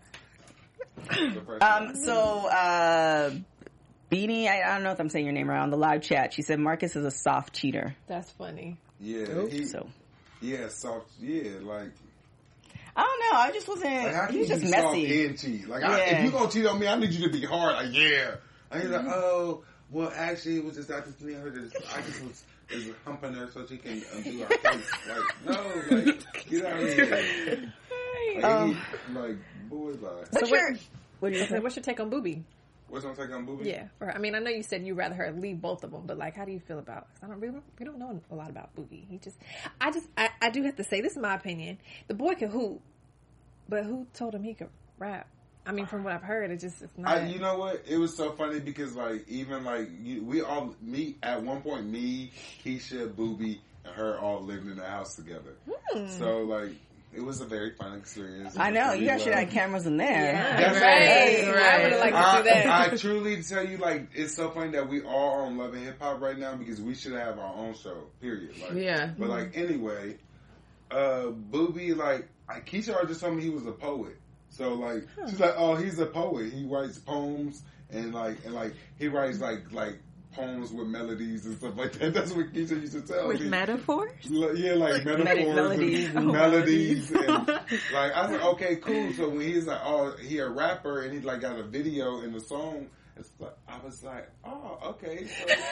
I was a freshman. Um, so, uh, Beanie, I, I don't know if I'm saying your name around the live chat. She said Marcus is a soft cheater. That's funny. yeah, he, So, yeah, soft. Yeah, like. I don't know. I just wasn't. Like, how he can was you just be soft messy. and cheat? Like, I, Yeah. if you gonna cheat on me, I need you to be hard. Like, yeah. And he's like, oh, well, actually, it was just I just needed her to. I just was, was humping her so she can uh, do her face. Like, no, like, get out of here. Like, Um, he, like boy, bye. What's So your? what- What do you I say? said, what's your take on Booby? What's gonna take on Booby? Yeah. Or, I mean, I know you said you'd rather her leave both of them, but like, how do you feel about? Cause I don't really, we don't know a lot about Booby. He just, I just, I, I do have to say, this is my opinion. The boy can hoop, but who told him he could rap? I mean, from what I've heard, it just it's not. I, you know what? It was so funny because like even like you, we all me at one point me, Keisha, Booby, and her all lived in the house together. Hmm. So like it was a very fun experience. I know you guys We should have loved- cameras in there. That's Right, right. right. I would have liked to see that. I, I truly tell you, like, it's so funny that we all are on Love and Hip Hop right now because we should have our own show. Period. Like, Yeah. But like, anyway, uh, Booby, like, I, Keisha already just told me he was a poet. So like, she's like, oh, he's a poet. He writes poems and like, and like, he writes like, like poems with melodies and stuff like that. That's what Keisha used to tell With me. metaphors? L- Yeah, like metaphors melodies and and- melodies. And, like, I was like, okay, cool. So when he's like, oh, he a rapper and he like got a video in the song, it's like, I was like, oh, okay.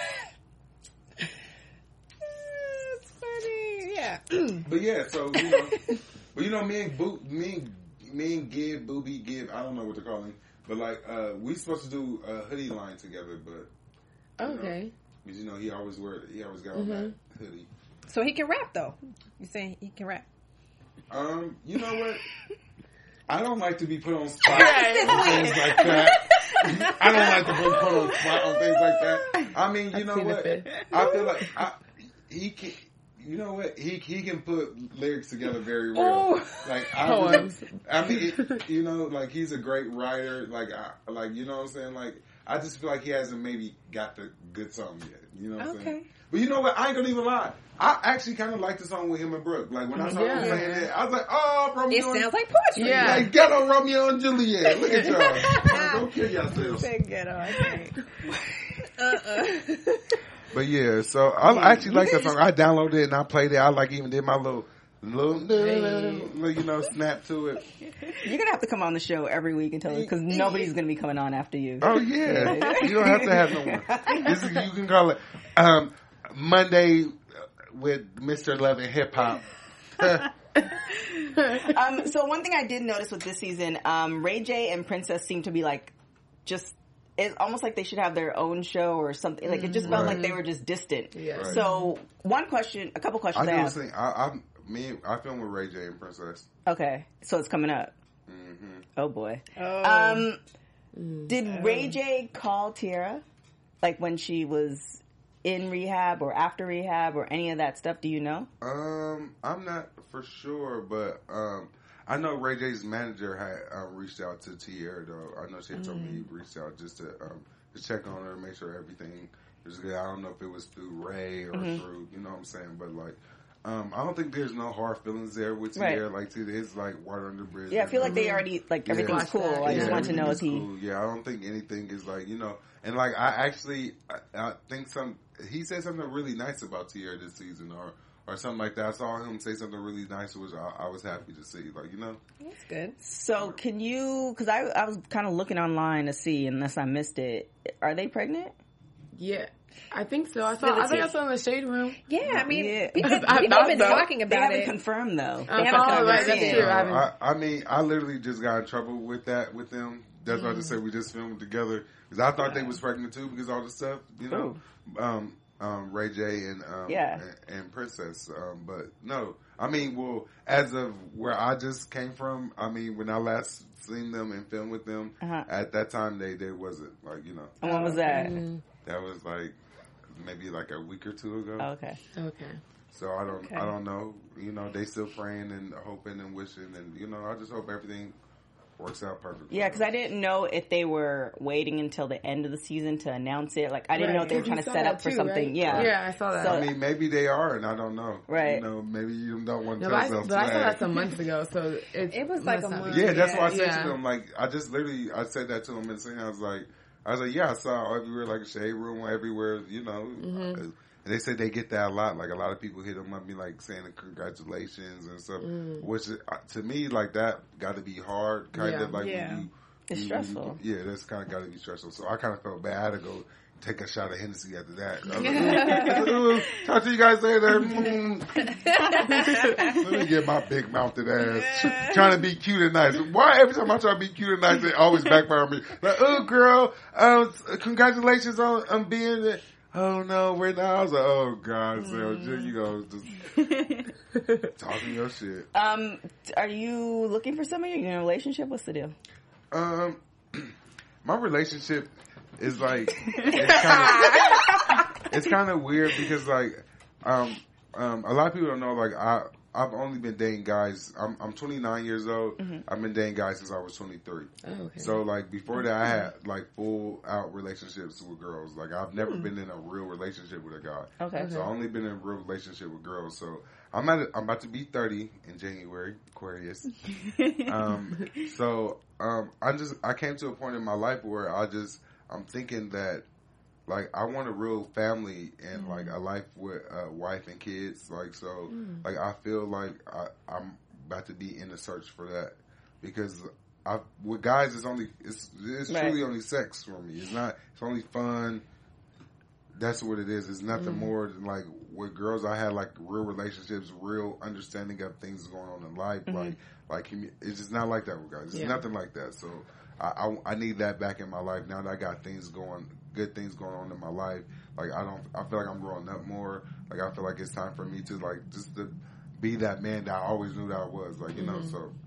So, That's funny. Yeah. but yeah, so, you know, but you know, me and Boo, me and, me and Gib, Booby, Gib, I don't know what to call him, but like, uh, we supposed to do a hoodie line together, but, you know, Okay. because, you know, he always wear, he always got on that hoodie. So he can rap though. You saying he can rap? Um, you know what? I don't like to be put on spot on things like that. I don't like to be put on spot on things like that. I mean, you know seen the what? fit. I feel like I, he can. You know what? He he can put lyrics together very well. Like I, Poems. I mean, it, you know, like he's a great writer. Like I, like you know what I'm saying. Like I just feel like he hasn't maybe got the good song yet. You know what I'm saying? Okay. But you know what? I ain't gonna even lie. I actually kind of like the song with him and Brooke. Like when I saw Yeah. him playing it, I was like, oh, Romeo. It and- sounds like poetry. Yeah. like ghetto Romeo and Juliet. Look at y'all. Like, go kill yourselves. Get on. Okay. Uh-uh. But yeah, so I actually like that song. I downloaded it and I played it. I like even did my little, little, little you know, snap to it. You're gonna have to come on the show every week and tell us because nobody's gonna be coming on after you. Oh yeah, you don't have to have no one. This is, you can call it um, Monday with Mister Love and Hip Hop. Um, so one thing I did notice with this season, um, Ray J and Princess seem to be like just. It's almost like they should have their own show or something. Like it just felt Right. like they were just distant. Yeah. Right. So one question, a couple I questions I, do have. the thing. I, I, me, I film with Ray J and Princess. Okay, so it's coming up. hmm Oh boy. Oh. Um, did Ray J call Tiara, like when she was in rehab or after rehab or any of that stuff? Do you know? Um, I'm not for sure, but um, I know Ray J's manager had um, reached out to Tierra though. I know she had told me he reached out just to um, to check on her, make sure everything is good. I don't know if it was through Ray or through, you know what I'm saying, but like. Um, I don't think there's no hard feelings there with Right. Tierra. Like, it's like water under the bridge. Yeah, I feel like they already like Yeah. everything's Watch cool. that. I just Yeah, want to know if everything he. is cool. Yeah, I don't think anything is like, you know, and like I actually, I, I think some, he said something really nice about Tierra this season or, or something like that. I saw him say something really nice, which I, I was happy to see. Like, you know, That's good. So can you? Because I I was kind of looking online to see, unless I missed it. Are they pregnant? Yeah. I think so. I saw. I think I saw in the shade room. Yeah, I mean, Yeah. people, I people have been thought so. talking They about haven't it. confirmed though. I haven't saw it, confirmed right, that's it. true. I Uh, haven't. I, I mean, I literally just got in trouble with that with them. That's why I just said we just filmed together because I thought they was pregnant too because all the stuff, you know, um, um, Ray J and um, Yeah. and, and Princess. Um, but no, I mean, well, as of where I just came from, I mean, when I last seen them and filmed with them, Uh-huh. at that time they they wasn't like you know And when was that? that was like maybe like a week or two ago. Oh, okay. Okay. So I don't, Okay. I don't know. You know, they still praying and hoping and wishing, and you know, I just hope everything works out perfectly. Yeah, because I didn't know if they were waiting until the end of the season to announce it. Like, I didn't know if they were Right. trying You to saw set that up for too, something. right? Yeah. Yeah, I saw that. So- I mean, maybe they are, and I don't know. Right. You know, maybe you don't want to No, tell but I, us. but I saw that some months ago, so it, It was like must a not be- month. Yeah, that's why I said Yeah. to them. Like, I just literally, I said that to them and saying, I was like, I was like, yeah, I saw everywhere, like a shade room, everywhere. You know. Mm-hmm. And they said they get that a lot. Like a lot of people hit them up, be like saying congratulations and stuff. Mm. Which uh, to me, like that, got to be hard. Kind Yeah. of like Yeah. when you, It's you- stressful. You, yeah, that's kind of got to be stressful. So I kind of felt bad. I had to go take a shot of Hennessy after that. I was like, ooh, ooh, talk to you guys later. Mm. Let me get my big mouthed ass trying to be cute and nice. Why every time I try to be cute and nice, it always backfire on me? Like, oh girl, um, congratulations on, on being the. Oh no, we're not. I was like, oh god, so just, you know, just talking your shit. Um, are you looking for somebody? Are you in a relationship? What's the deal? Um, my relationship is like it's kind of it's kind of weird because like um um a lot of people don't know like I I've only been dating guys. I'm I'm twenty-nine years old. Mm-hmm. I've been dating guys since I was twenty-three. Oh, okay. So like before that, I had like full out relationships with girls. Like I've never been in a real relationship with a guy. Okay. So I've only been in a real relationship with girls. So I'm at I'm about to be thirty in January, Aquarius. um, so um, I just I came to a point in my life where I just I'm thinking that like I want a real family and mm. like a life with a wife and kids. Like so, mm. like I feel like I, I'm about to be in the search for that because I with guys it's only it's it's right. truly only sex for me. It's not it's only fun. That's what it is. It's nothing mm. more than like with girls. I had like real relationships, real understanding of things going on in life. Mm-hmm. Like like it's just not like that with guys. It's yeah. nothing like that. So I, I I need that back in my life now that I got things going. Good things going on in my life. Like I don't, I feel like I'm growing up more. Like I feel like it's time for me to like just to be that man that I always knew that I was. Like you mm-hmm. know, so.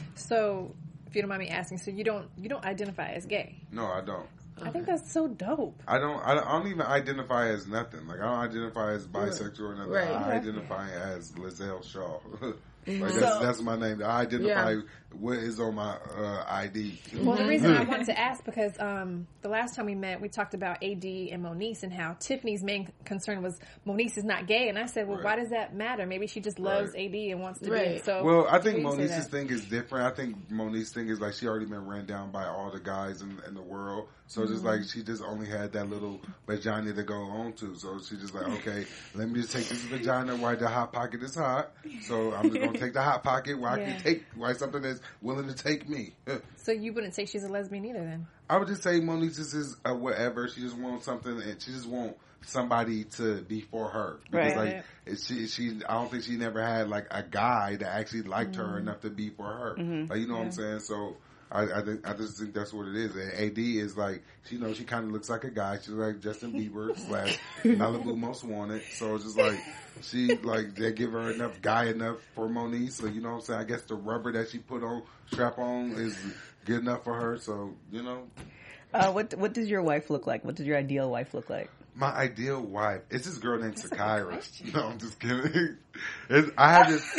So, if you don't mind me asking, so you don't you don't identify as gay? No, I don't. I think that's so dope. I don't. I don't even identify as nothing. Like I don't identify as bisexual or nothing. Right. I identify as Lizelle Shaw. Like that's, so, that's my name. I identify yeah. what is on my uh, I D. Well, the reason I wanted to ask because um, the last time we met, we talked about A D and Moniece and how Tiffany's main concern was Moniece is not gay, and I said, well, right. why does that matter? Maybe she just loves right. A D and wants to right. be. So, well, I think Moniece's thing is different. I think Moniece's thing is like she already been ran down by all the guys in, in the world, so mm-hmm. just like she just only had that little vagina to go on to. So she just like, okay, let me just take this vagina while the hot pocket is hot. So I'm just gonna take the hot pocket where yeah. I can take why something that's willing to take me. So you wouldn't say she's a lesbian either, then? I would just say Moniece is uh, whatever. She just wants something, and she just wants somebody to be for her. Because right. like she, she, I don't think she never had like a guy that actually liked mm-hmm. her enough to be for her. Mm-hmm. Like you know yeah. what I'm saying? So. I, I, think, I just think that's what it is. And A D is like, she, you know, she kind of looks like a guy. She's like Justin Bieber slash Malibu Most Wanted. So it's just like, she, like, they give her enough guy enough for Moniece. So, you know what I'm saying? I guess the rubber that she put on, strap on is good enough for her. So, you know. Uh, what, what does your wife look like? What does your ideal wife look like? My ideal wife. It's this girl named Sakira. No, I'm just kidding. It's, I had this.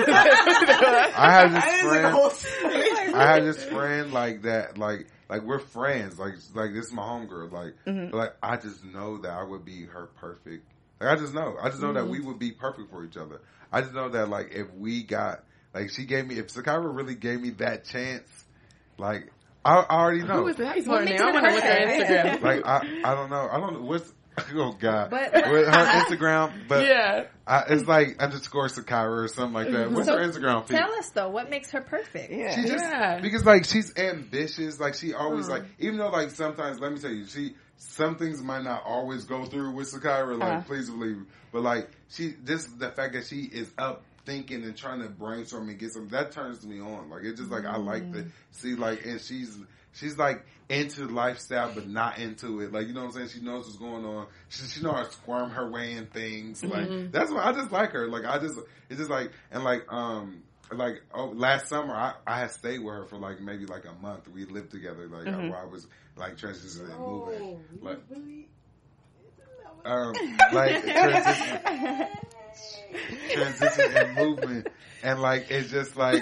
I had this friend. I had this friend like that. Like, like we're friends. Like, like this is my homegirl. Like, mm-hmm. like I just know that I would be her perfect. Like I just know. I just know mm-hmm. that we would be perfect for each other. I just know that like if we got like she gave me if Sakira really gave me that chance, like I, I already know. Who is that? He's well, I want to look at Instagram. Like I, I don't know. I don't know what's. Oh God! But- With her Instagram, but Yeah. I, it's like underscore Sakira or something like that. What's So, her Instagram feed? Tell us though, what makes her perfect? Yeah. She just Yeah. because like she's ambitious. Like she always like even though like sometimes let me tell you she some things might not always go through with Sakira. Like Uh-huh. please believe, me. But like she just the fact that she is up thinking and trying to brainstorm and get some that turns me on. Like it's just like I like to see like and she's she's like into lifestyle but not into it. Like you know what I'm saying? She knows what's going on. She she knows how to squirm her way in things. Like that's why I just like her. Like I just it's just like and like um like oh, last summer I, I had stayed with her for like maybe like a month. We lived together like Mm-hmm. I, I was like transitioning and moving. Like um like transition transition and movement and like it's just like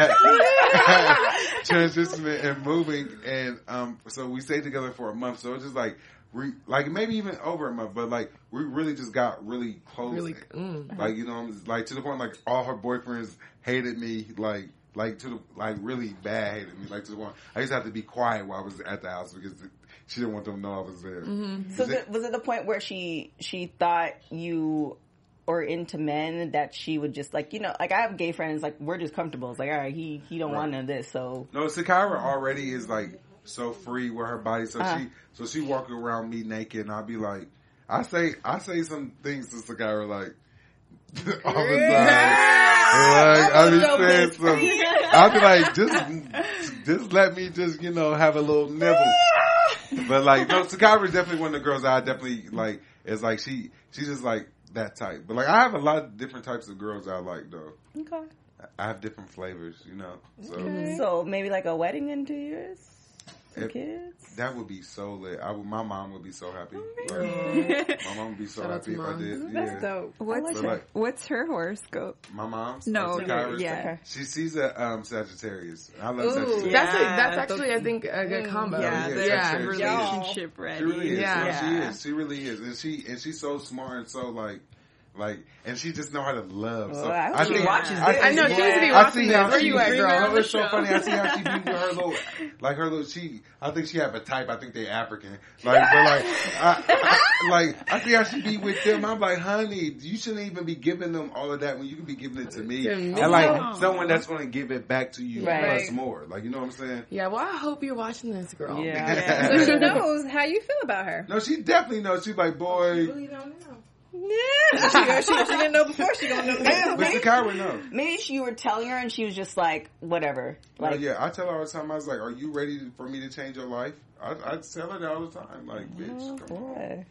transitioning and moving and um so we stayed together for a month so it's just like we like maybe even over a month but like we really just got really close Really, mm. like you know like to the point like all her boyfriends hated me like like to the like really bad hated me like to the point I used to have to be quiet while I was at the house because she didn't want them to know I was there. So th- was it the point where she she thought you or into men that she would just like you know like I have gay friends like we're just comfortable. It's like all right he he don't Right. want none of this so No, Sakira already is like so free with her body, so Uh-huh. she so she walking around me naked, and I'll be like, I say I say some things to Sakira like all the time. Like I be saying some, I'll be like, just just let me just you know have a little nibble. But like no, Sakira is definitely one of the girls that I definitely like. Is like she she's just like that type. But like I have a lot of different types of girls I like though. okay I have different flavors, you know. So. so maybe like a wedding in two years some If- kids That would be so lit. I would, my mom would be so happy. Like, my mom would be so Shout out happy to if I mom. did. That's Yeah. dope. What's But like what's her horoscope? my mom's No, or Sakira's, yeah. Okay. She sees a um, Sagittarius. I love Ooh. Sagittarius. That's a, Yeah, that's the- actually, I think, a good combo. Yeah, yeah, they're yeah. relationship ready. She really is. Yeah. Yeah. She is. She really is. And she and she's so smart and so like like and she just know how to love. So Well, I hope she think- watches I this. think- I know, she needs to be I watching see this. how Where she- you at, bring girl? her on It's the show. so Funny. I see how she be with her little, like her little. She, I think she have a type. I think they African. Like, but like, I, I, like I see how she be with them. I'm like, honey, you shouldn't even be giving them all of that when you can be giving it to me, To me. and like someone that's going to give it back to you Right. plus more. Like, you know what I'm saying? Yeah, well, I hope you're watching this, girl. yeah So she knows how you feel about her. No, she definitely knows. She's like, boy, Yeah, she, she, she didn't know before. She gonna know now. but Sakira knows. maybe she you were telling her and she was just like whatever Like, like yeah, I tell her all the time. I was like, "Are you ready for me to change your life?" I, I tell her that all the time. Like, bitch, come on. boy.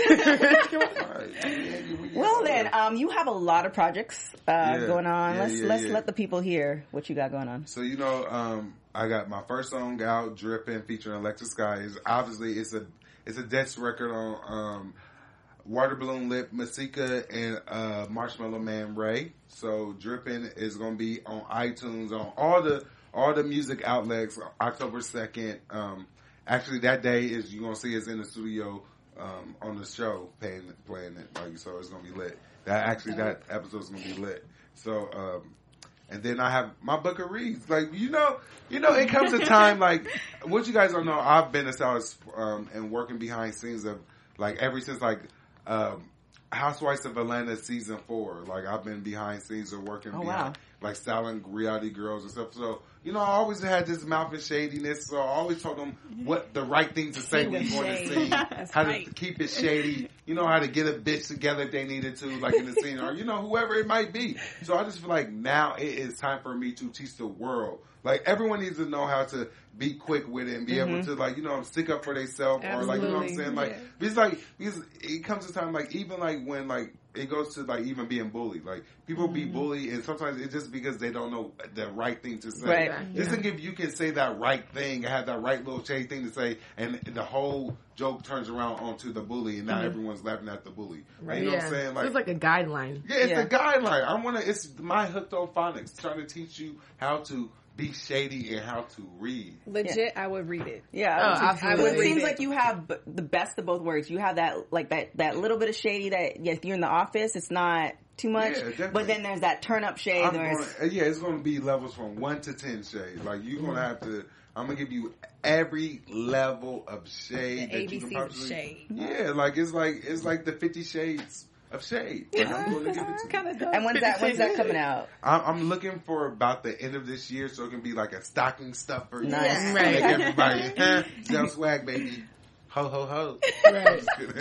Right. Well then, um, you have a lot of projects uh, Yeah. going on. Yeah, let's yeah, let's yeah. let the people hear what you got going on. So you know, um, I got my first song out, "Drippin'," featuring Electric Sky. Is obviously it's a it's a Dex record on um, Water Balloon Lip, Masika, and uh, Marshmallow Man Ray. So "Drippin'" is going to be on iTunes, on all the all the music outlets, October second. Um, actually, that day is you're going to see us in the studio um, on the show playing playing it. Like, so it's going to be lit. That actually that episode's going to be lit. So. Um, And then I have my book of reads. Like, you know, you know, it comes a time, like, what you guys don't know, I've been a stylist, um, and working behind scenes of, like, ever since, like, um, Housewives of Atlanta season four. Like, I've been behind scenes of working Oh, behind, wow. like, styling reality girls and stuff. So, you know, I always had this mouth and shadiness, so I always told them what the right thing to say when you're going to scene, how to keep it shady, you know, how to get a bitch together if they needed to, like in the scene, or, you know, whoever it might be. So I just feel like now it is time for me to teach the world. Like, everyone needs to know how to be quick with it and be Mm-hmm. able to, like, you know, stick up for themselves, or, like, you know what I'm Absolutely. saying? Like, Yeah. it's like, because it comes to time, like, even, like, when, like, it goes to, like, even being bullied. Like, people be bullied, and sometimes it's just because they don't know the right thing to say. Right. Just think if you can say that right thing, and have that right little shady thing to say, and the whole joke turns around onto the bully, and now everyone's laughing at the bully. Right. You know yeah. what I'm saying? So it's like a guideline. Yeah, it's Yeah. a guideline. I want to. It's my Hooktophonics trying to teach you how to be shady and how to read. Legit, I would read it. Yeah, Oh, it absolutely. seems Read like it. you have b- the best of both worlds. You have that like that that little bit of shady that yeah, if you're in the office, it's not too much. Yeah, definitely. but then there's that turn up shade. I'm Where going, it's, uh, yeah, it's going to be levels from one to ten shade. Like you're going to have to. I'm gonna give you every level of shade The that A you B can Cs of possibly. shade. Yeah, like it's like it's like the Fifty Shades of Shade. Like, I'm gonna give it to you. Kind of dope. And when's that? When's that coming out? I'm, I'm looking for about the end of this year, so it can be like a stocking stuffer. Nice. Yeah. Right. Make everybody eh, sell swag, baby. Ho ho ho. Right.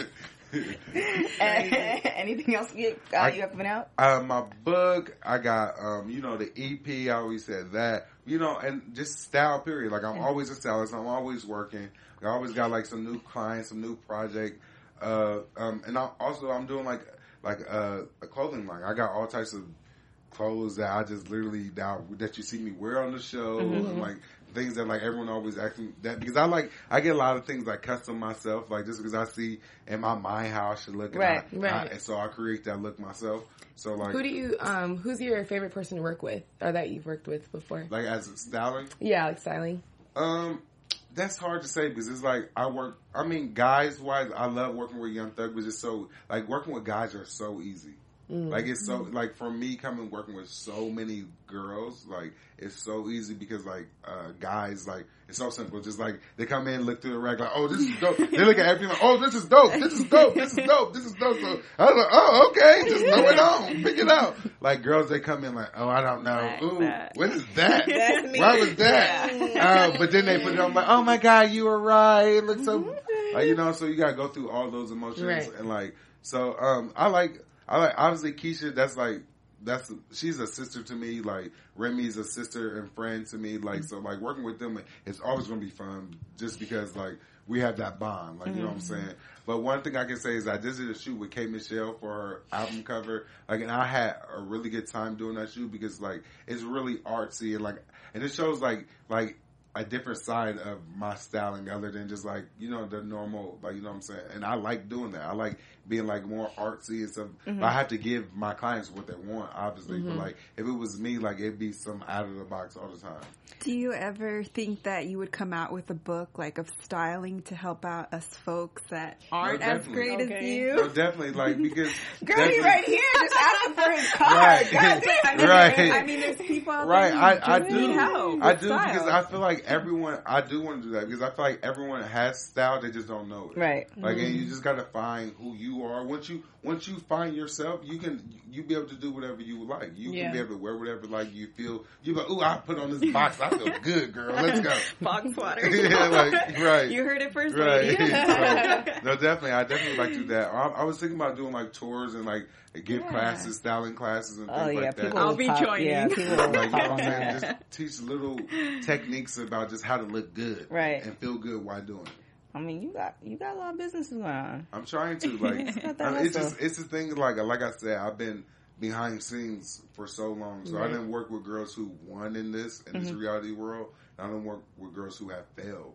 Anything else you, uh, I- you have coming out? Uh, my book, I got, um, you know, the E P, I always said that, you know, and just style period. Like, I'm always a stylist. I'm always working. I always got, like, some new clients, some new project. Uh, um, and I, also, I'm doing, like, like uh, a clothing line. I got all types of clothes that I just literally, that, that you see me wear on the show. Mm-hmm. And, like, things that, like, everyone always asks me that. Because I, like, I get a lot of things, like, custom myself. Like, just because I see in my mind how I should look. And Right, I, right. I, and so I create that look myself. So, like. Who do you, um, who's your favorite person to work with or that you've worked with before? Like as a styling, Yeah, like styling. um, that's hard to say because it's like I work. I mean, guys wise, I love working with Young Thug, but it's so like working with guys are so easy. Mm. Like it's so like for me coming working with so many girls, like it's so easy because like uh guys like it's so simple. Just like they come in, look through the rack, like oh this is dope. They look at everything like oh this is dope, this is dope, this is dope, this is dope. So I was like oh okay, just throw it on, pick it out. Like girls, they come in like oh I don't know, Like ooh that. what is that? That's me. Why was that? Uh, but then they put it on like oh my god you were right. It looks so like you know. So you gotta go through all those emotions Right. and like so. Um, I like. I like obviously Keisha. That's like that's she's a sister to me. Like Remy's a sister and friend to me. Like so, like working with them, it's always gonna be fun just because like we have that bond. Like you know what I'm saying. But one thing I can say is I just did a shoot with K Michelle for her album cover. Like and I had a really good time doing that shoot because like it's really artsy and like and it shows like like. a different side of my styling other than just like, you know, the normal, like, you know what I'm saying? And I like doing that. I like being like more artsy and stuff. Mm-hmm. But I have to give my clients what they want, obviously. But like, if it was me, like, it'd be some out of the box all the time. Do you ever think that you would come out with a book like of styling to help out us folks that aren't as definitely. great as Okay. you? So definitely, like, because. Girl, definitely- you right here just asking for his card. Right. God damn. I mean, Right. I mean, there's people out Right, there who I, I just do. need help. I with do style. because I feel like everyone. I do want to do that because I feel like everyone has style. They just don't know it. Right. Like, and you just got to find who you are. Once you once you find yourself, you can you be able to do whatever you like. You Yeah. can be able to wear whatever like you feel. You like, ooh, I put on this box. I feel good, girl. Let's go. Box water. Yeah, like right. You heard it first, Right. lady. So, no, definitely. I definitely like to do that. I, I was thinking about doing like tours and like give Yeah. classes, styling classes and things Oh yeah, like that. people I'll will be pop, joining. Yeah, people will Like, you know pop what on I'm saying? that. Just teach little techniques about just how to look good. Right. And feel good while doing it. I mean, you got you got a lot of businesses going on. I'm trying to, like, got that I mean, it's hustle. just, it's the thing, like, like I said, I've been behind scenes for so long. So I Right. didn't work with girls who won in this, in this Mm-hmm. reality world. And I didn't work with girls who have failed.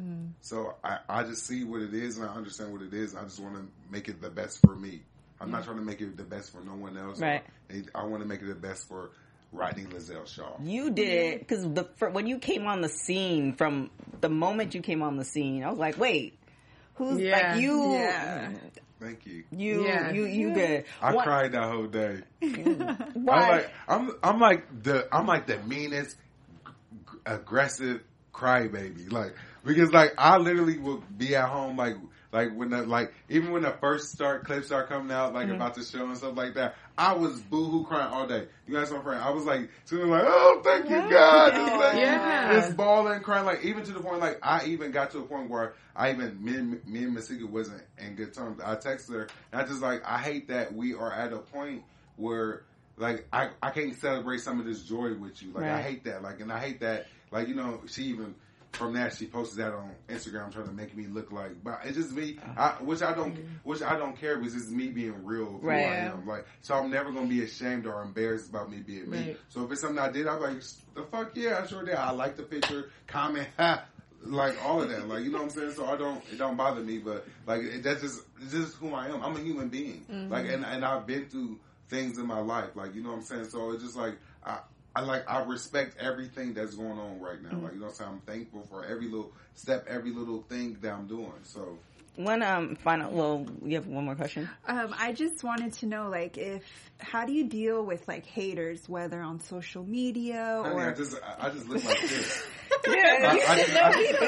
So I, I just see what it is and I understand what it is. I just want to make it the best for me. I'm not trying to make it the best for no one else. Right. I want to make it the best for Rodney Lizelle Shaw. You did it because the for, when you came on the scene, from the moment you came on the scene, I was like, wait, who's Yeah. like you? Yeah. Thank you. You, Yeah. you, you good. I What- cried that whole day. Why? I'm like I'm I'm like the I'm like the meanest, g- aggressive crybaby. Like because like I literally will be at home like like when the like even when the first start clips start coming out like about the show and stuff like that. I was boohoo crying all day. You guys, my friend. I was like sitting like, oh, thank you, God. Just like, Yeah. just bawling, crying, like even to the point like I even got to a point where I even me and me and Masika wasn't in good terms. I texted her and I just like I hate that we are at a point where like I, I can't celebrate some of this joy with you. Like I Right. hate that. Like and I hate that. Like you know she even from that she posted that on Instagram trying to make me look like. But it's just me, I, which I don't, which I don't care because it's me being real of who Right. I am. Like so I'm never gonna be ashamed or embarrassed about me being me. Right. So if it's something I did, I'm like the fuck yeah, I sure did. I like the picture, comment, ha. Like all of that, like you know what I'm saying. So I don't, it don't bother me, but like it, that's just, it's just who I am. I'm a human being, like, and and I've been through things in my life, like you know what I'm saying. So it's just like I, I like I respect everything that's going on right now. Like you know what I'm saying. I'm thankful for every little step, every little thing that I'm doing. So One um final. Well, you have one more question. Um, I just wanted to know, like, if how do you deal with like haters, whether on social media honey, I or just I, I just look like this. I, I, just-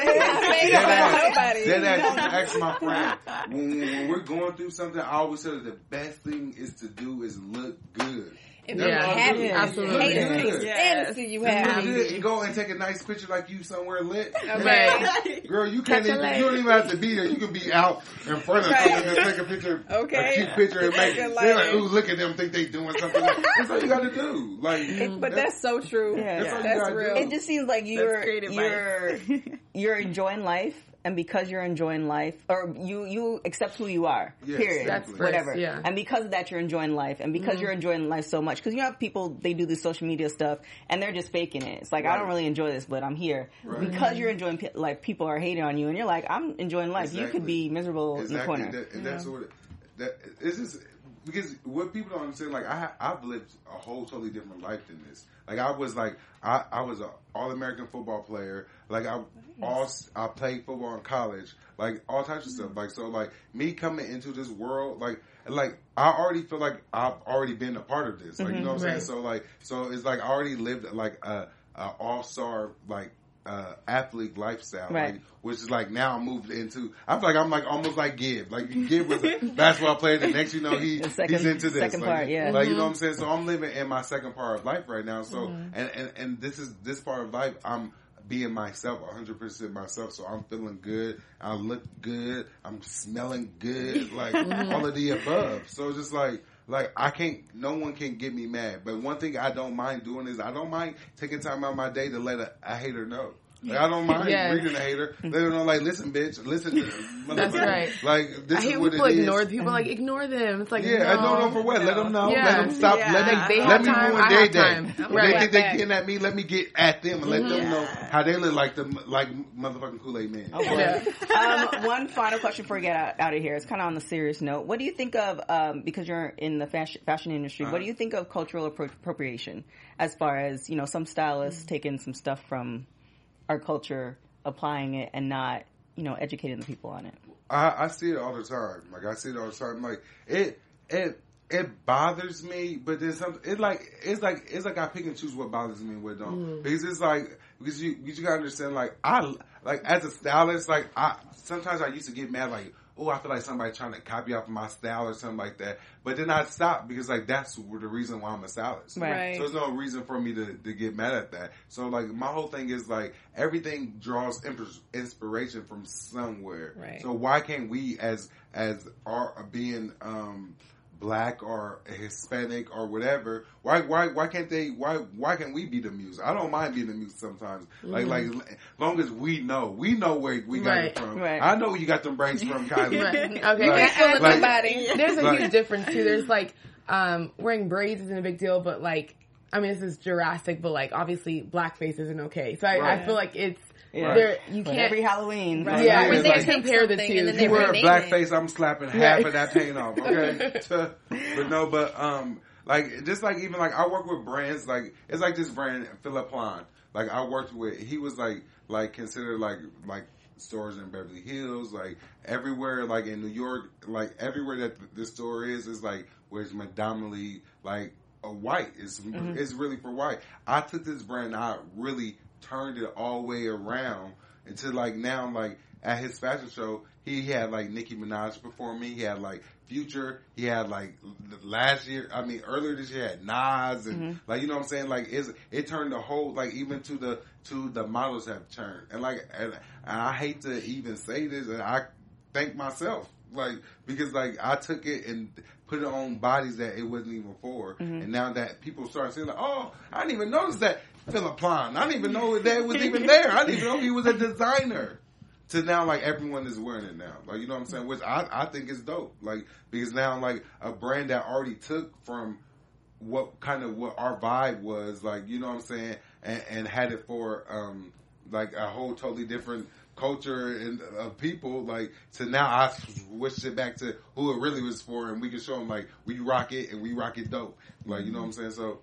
I, Then I ask my friend, when, when we're going through something, I always say the best thing is to do is look good. And Yeah, be happy. yeah, absolutely. Haters Yeah. stand to see you Look happy. good and go and take a nice picture like you somewhere lit. Right. Girl, you can't Catch a even, light. you don't even have to be there. You can be out in front of something and take a picture, Okay. a cute picture and make, Take a they're like, light. ooh, look at them, think they doing something. That's all you gotta do. Like, But that's so true. Yeah. That's all you That's gotta real. do. It just seems like you're great you're advice. you're enjoying life, and because you're enjoying life, or you you accept who you are. Yes, period. that's first, whatever. yeah. And because of that, you're enjoying life, and because you're enjoying life so much, because you have people they do this social media stuff, and they're just faking it. It's like I don't Right. really enjoy this, but I'm here Right. because you're enjoying pe- like people are hating on you, and you're like I'm enjoying life. You Exactly. could be miserable in the Exactly. corner. That, and that's what that it's just because what people don't understand. Like I, I've lived a whole totally different life than this. Like I was like I, I was an all American football player. Like I all I played football in college. Like all types of stuff. Like so, like me coming into this world, like like I already feel like I've already been a part of this. Like you know what I'm right. saying. So like so it's like I already lived like a, a all star like. Uh, athlete lifestyle, Right. like, which is like now I'm moved into. I feel like I'm like almost like Gibb. Like Gibb was a basketball player. The next, you know, he The second- he's into this. second like, part, yeah. Like you know what I'm saying. So I'm living in my second part of life right now. So and, and and this is this part of life. I'm being myself, one hundred percent myself. So I'm feeling good. I look good. I'm smelling good. Like all of the above. So it's just like. Like, I can't, no one can get me mad. But one thing I don't mind doing is I don't mind taking time out of my day to let a, a hater know. Like, I don't mind Yes. reading a hater. Let them know, like, listen, bitch, listen to That's right. Like, this I is hate what people it ignore is. people like ignore them. It's like Yeah, no, I don't know for what. Let them know. Yeah. Let them stop. Yeah. Let me, Like, they let have me time, ruin I their have day. time. If Right. they think they Back. getting at me, let me get at them and let them know how they look like the like motherfucking Kool-Aid man. Yeah. um, one final question before we get out, out of here. It's kind of on the serious note. What do you think of, um, because you're in the fashion, fashion industry, what do you think of cultural appro- appropriation as far as, you know, some stylists taking some stuff from our culture, applying it, and not, you know, educating the people on it? I, I see it all the time. Like I see it all the time. Like it, it, it bothers me, but then something. It like it's like it's like I pick and choose what bothers me and what don't. Because it's like because you because you gotta understand. Like I like as a stylist, like I sometimes I used to get mad. Like oh, I feel like somebody trying to copy off my style or something like that. But then I stop because like that's the reason why I'm a stylist. Right. So there's no reason for me to, to get mad at that. So like my whole thing is like everything draws imp- inspiration from somewhere. Right. So why can't we as as our being um black or Hispanic or whatever, why why why can't they why why can't we be the muse? I don't mind being the muse sometimes. Like like as long as we know. We know where we got Right, it from. right. I know where you got them braids from, Kylie. Right. Okay. Like- Feeling like- somebody. There's a Like- huge difference too. There's like um, wearing braids isn't a big deal, but like I mean this is Jurassic, but like obviously blackface isn't okay. So I, Right. I feel like it's Yeah. there. You But can't. every Halloween. Right. Yeah, Yeah, but it's they like- compare the Something two. and then You they wear a rename blackface, I'm slapping half Right. of that paint off, okay? But no, but um, like just like even like I work with brands like it's like this brand Philip Plein. Like I worked with, he was like like considered like like stores in Beverly Hills, like everywhere, like in New York, like everywhere that the store is is like where it's predominantly like a white. It's Mm-hmm. it's really for white. I took this brand, I really turned it all the way around until like now, like at his fashion show, he had like Nicki Minaj performing. He had like Future. He had like last year. I mean, earlier this year had Nas and Mm-hmm. like you know what I'm saying. Like it's, it turned the whole like even to the to the models have turned and like and, and I hate to even say this and I thank myself like because like I took it and put it on bodies that it wasn't even for, Mm-hmm. and now that people start saying like, oh, I didn't even notice that Philip Plein. I didn't even know that it was even there. I didn't even know he was a designer. To now, like, everyone is wearing it now. Like, you know what I'm saying? Which I, I think is dope. Like, because now, like, a brand that already took from what kind of what our vibe was, like, you know what I'm saying? And, and had it for, um, like, a whole totally different culture and of people, like, to now I switched it back to who it really was for, and we can show them, like, we rock it and we rock it dope. Like, you know what I'm saying? So,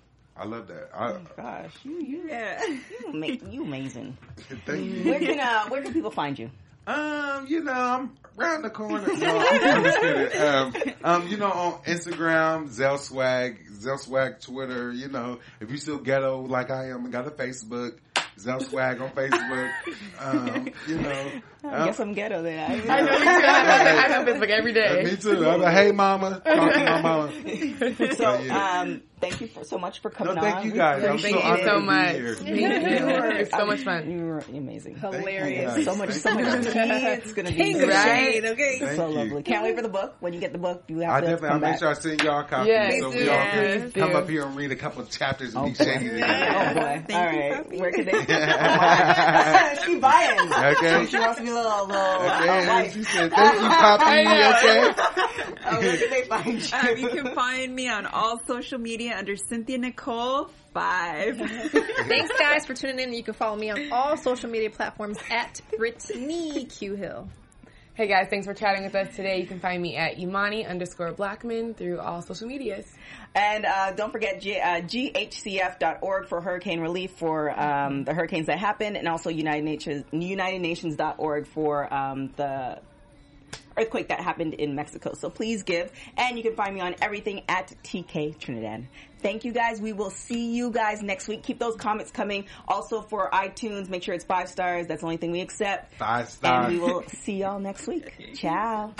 I love that. I, Oh, gosh, you you Yeah. you, ma- you amazing. thank you. Where can uh, where can people find you? Um, you know, I'm around the corner. No, I'm just kidding. Um, um, you know, on Instagram, Zell Swag, Zell Swag, Twitter. You know, if you still ghetto like I am, and got a Facebook, Zoe Swag on Facebook. Um, you know. I guess I'm ghetto then. I, I know you too. I have Facebook every day. Me too. I'm like, hey, mama. Talk to my mama. So, yeah. um, thank you for, so much for coming no, thank on. you guys. I'm Thank so you honored so to be much. here. Thank you. It's so much fun. You were amazing. Hilarious. Nice. So much, Thank so much you. tea. It's going to be King of right. shade, okay? Thank so you. lovely. Can't wait for the book. When you get the book, you have I to definitely, come I'll make back. sure I send y'all copies Yes, so do. we all can Please come do. up here and read a couple of chapters and Oh be boy. shady Oh together. boy. Thank All you, right. puppy. Where can they? she buying. Okay. She wants to be a little, little Okay, uh, and wife. she said, thank you, Poppy, okay? Uh, where can they find you? Um, you can find me on all social media under Cynthia Nicole five. Thanks, guys, for tuning in. You can follow me on all social media platforms at Brittany Q Hill. Hey guys, thanks for chatting with us today. You can find me at Imani underscore Blackman through all social medias. And uh, don't forget G- uh, G H C F dot org for hurricane relief for um, the hurricanes that happened, and also United Nations United Nations dot org for um, the earthquake that happened in Mexico. So please give, and you can find me on everything at T K Trinidad. Thank you guys. We will see you guys next week. Keep those comments coming. Also for iTunes, make sure it's five stars. That's the only thing we accept. Five stars. And we will see y'all next week. Ciao.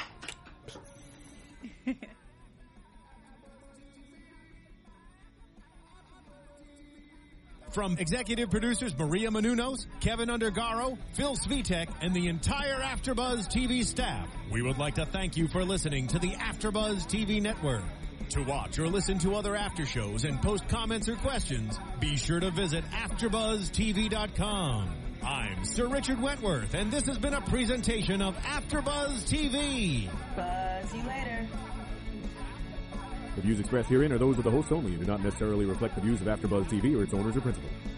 From executive producers Maria Menounos, Kevin Undergaro, Phil Svitek, and the entire AfterBuzz T V staff, we would like to thank you for listening to the AfterBuzz T V network. To watch or listen to other after shows and post comments or questions, be sure to visit after buzz T V dot com. I'm Sir Richard Wentworth, and this has been a presentation of AfterBuzz T V. Buzz you later. The views expressed herein are those of the hosts only and do not necessarily reflect the views of AfterBuzz T V or its owners or principals.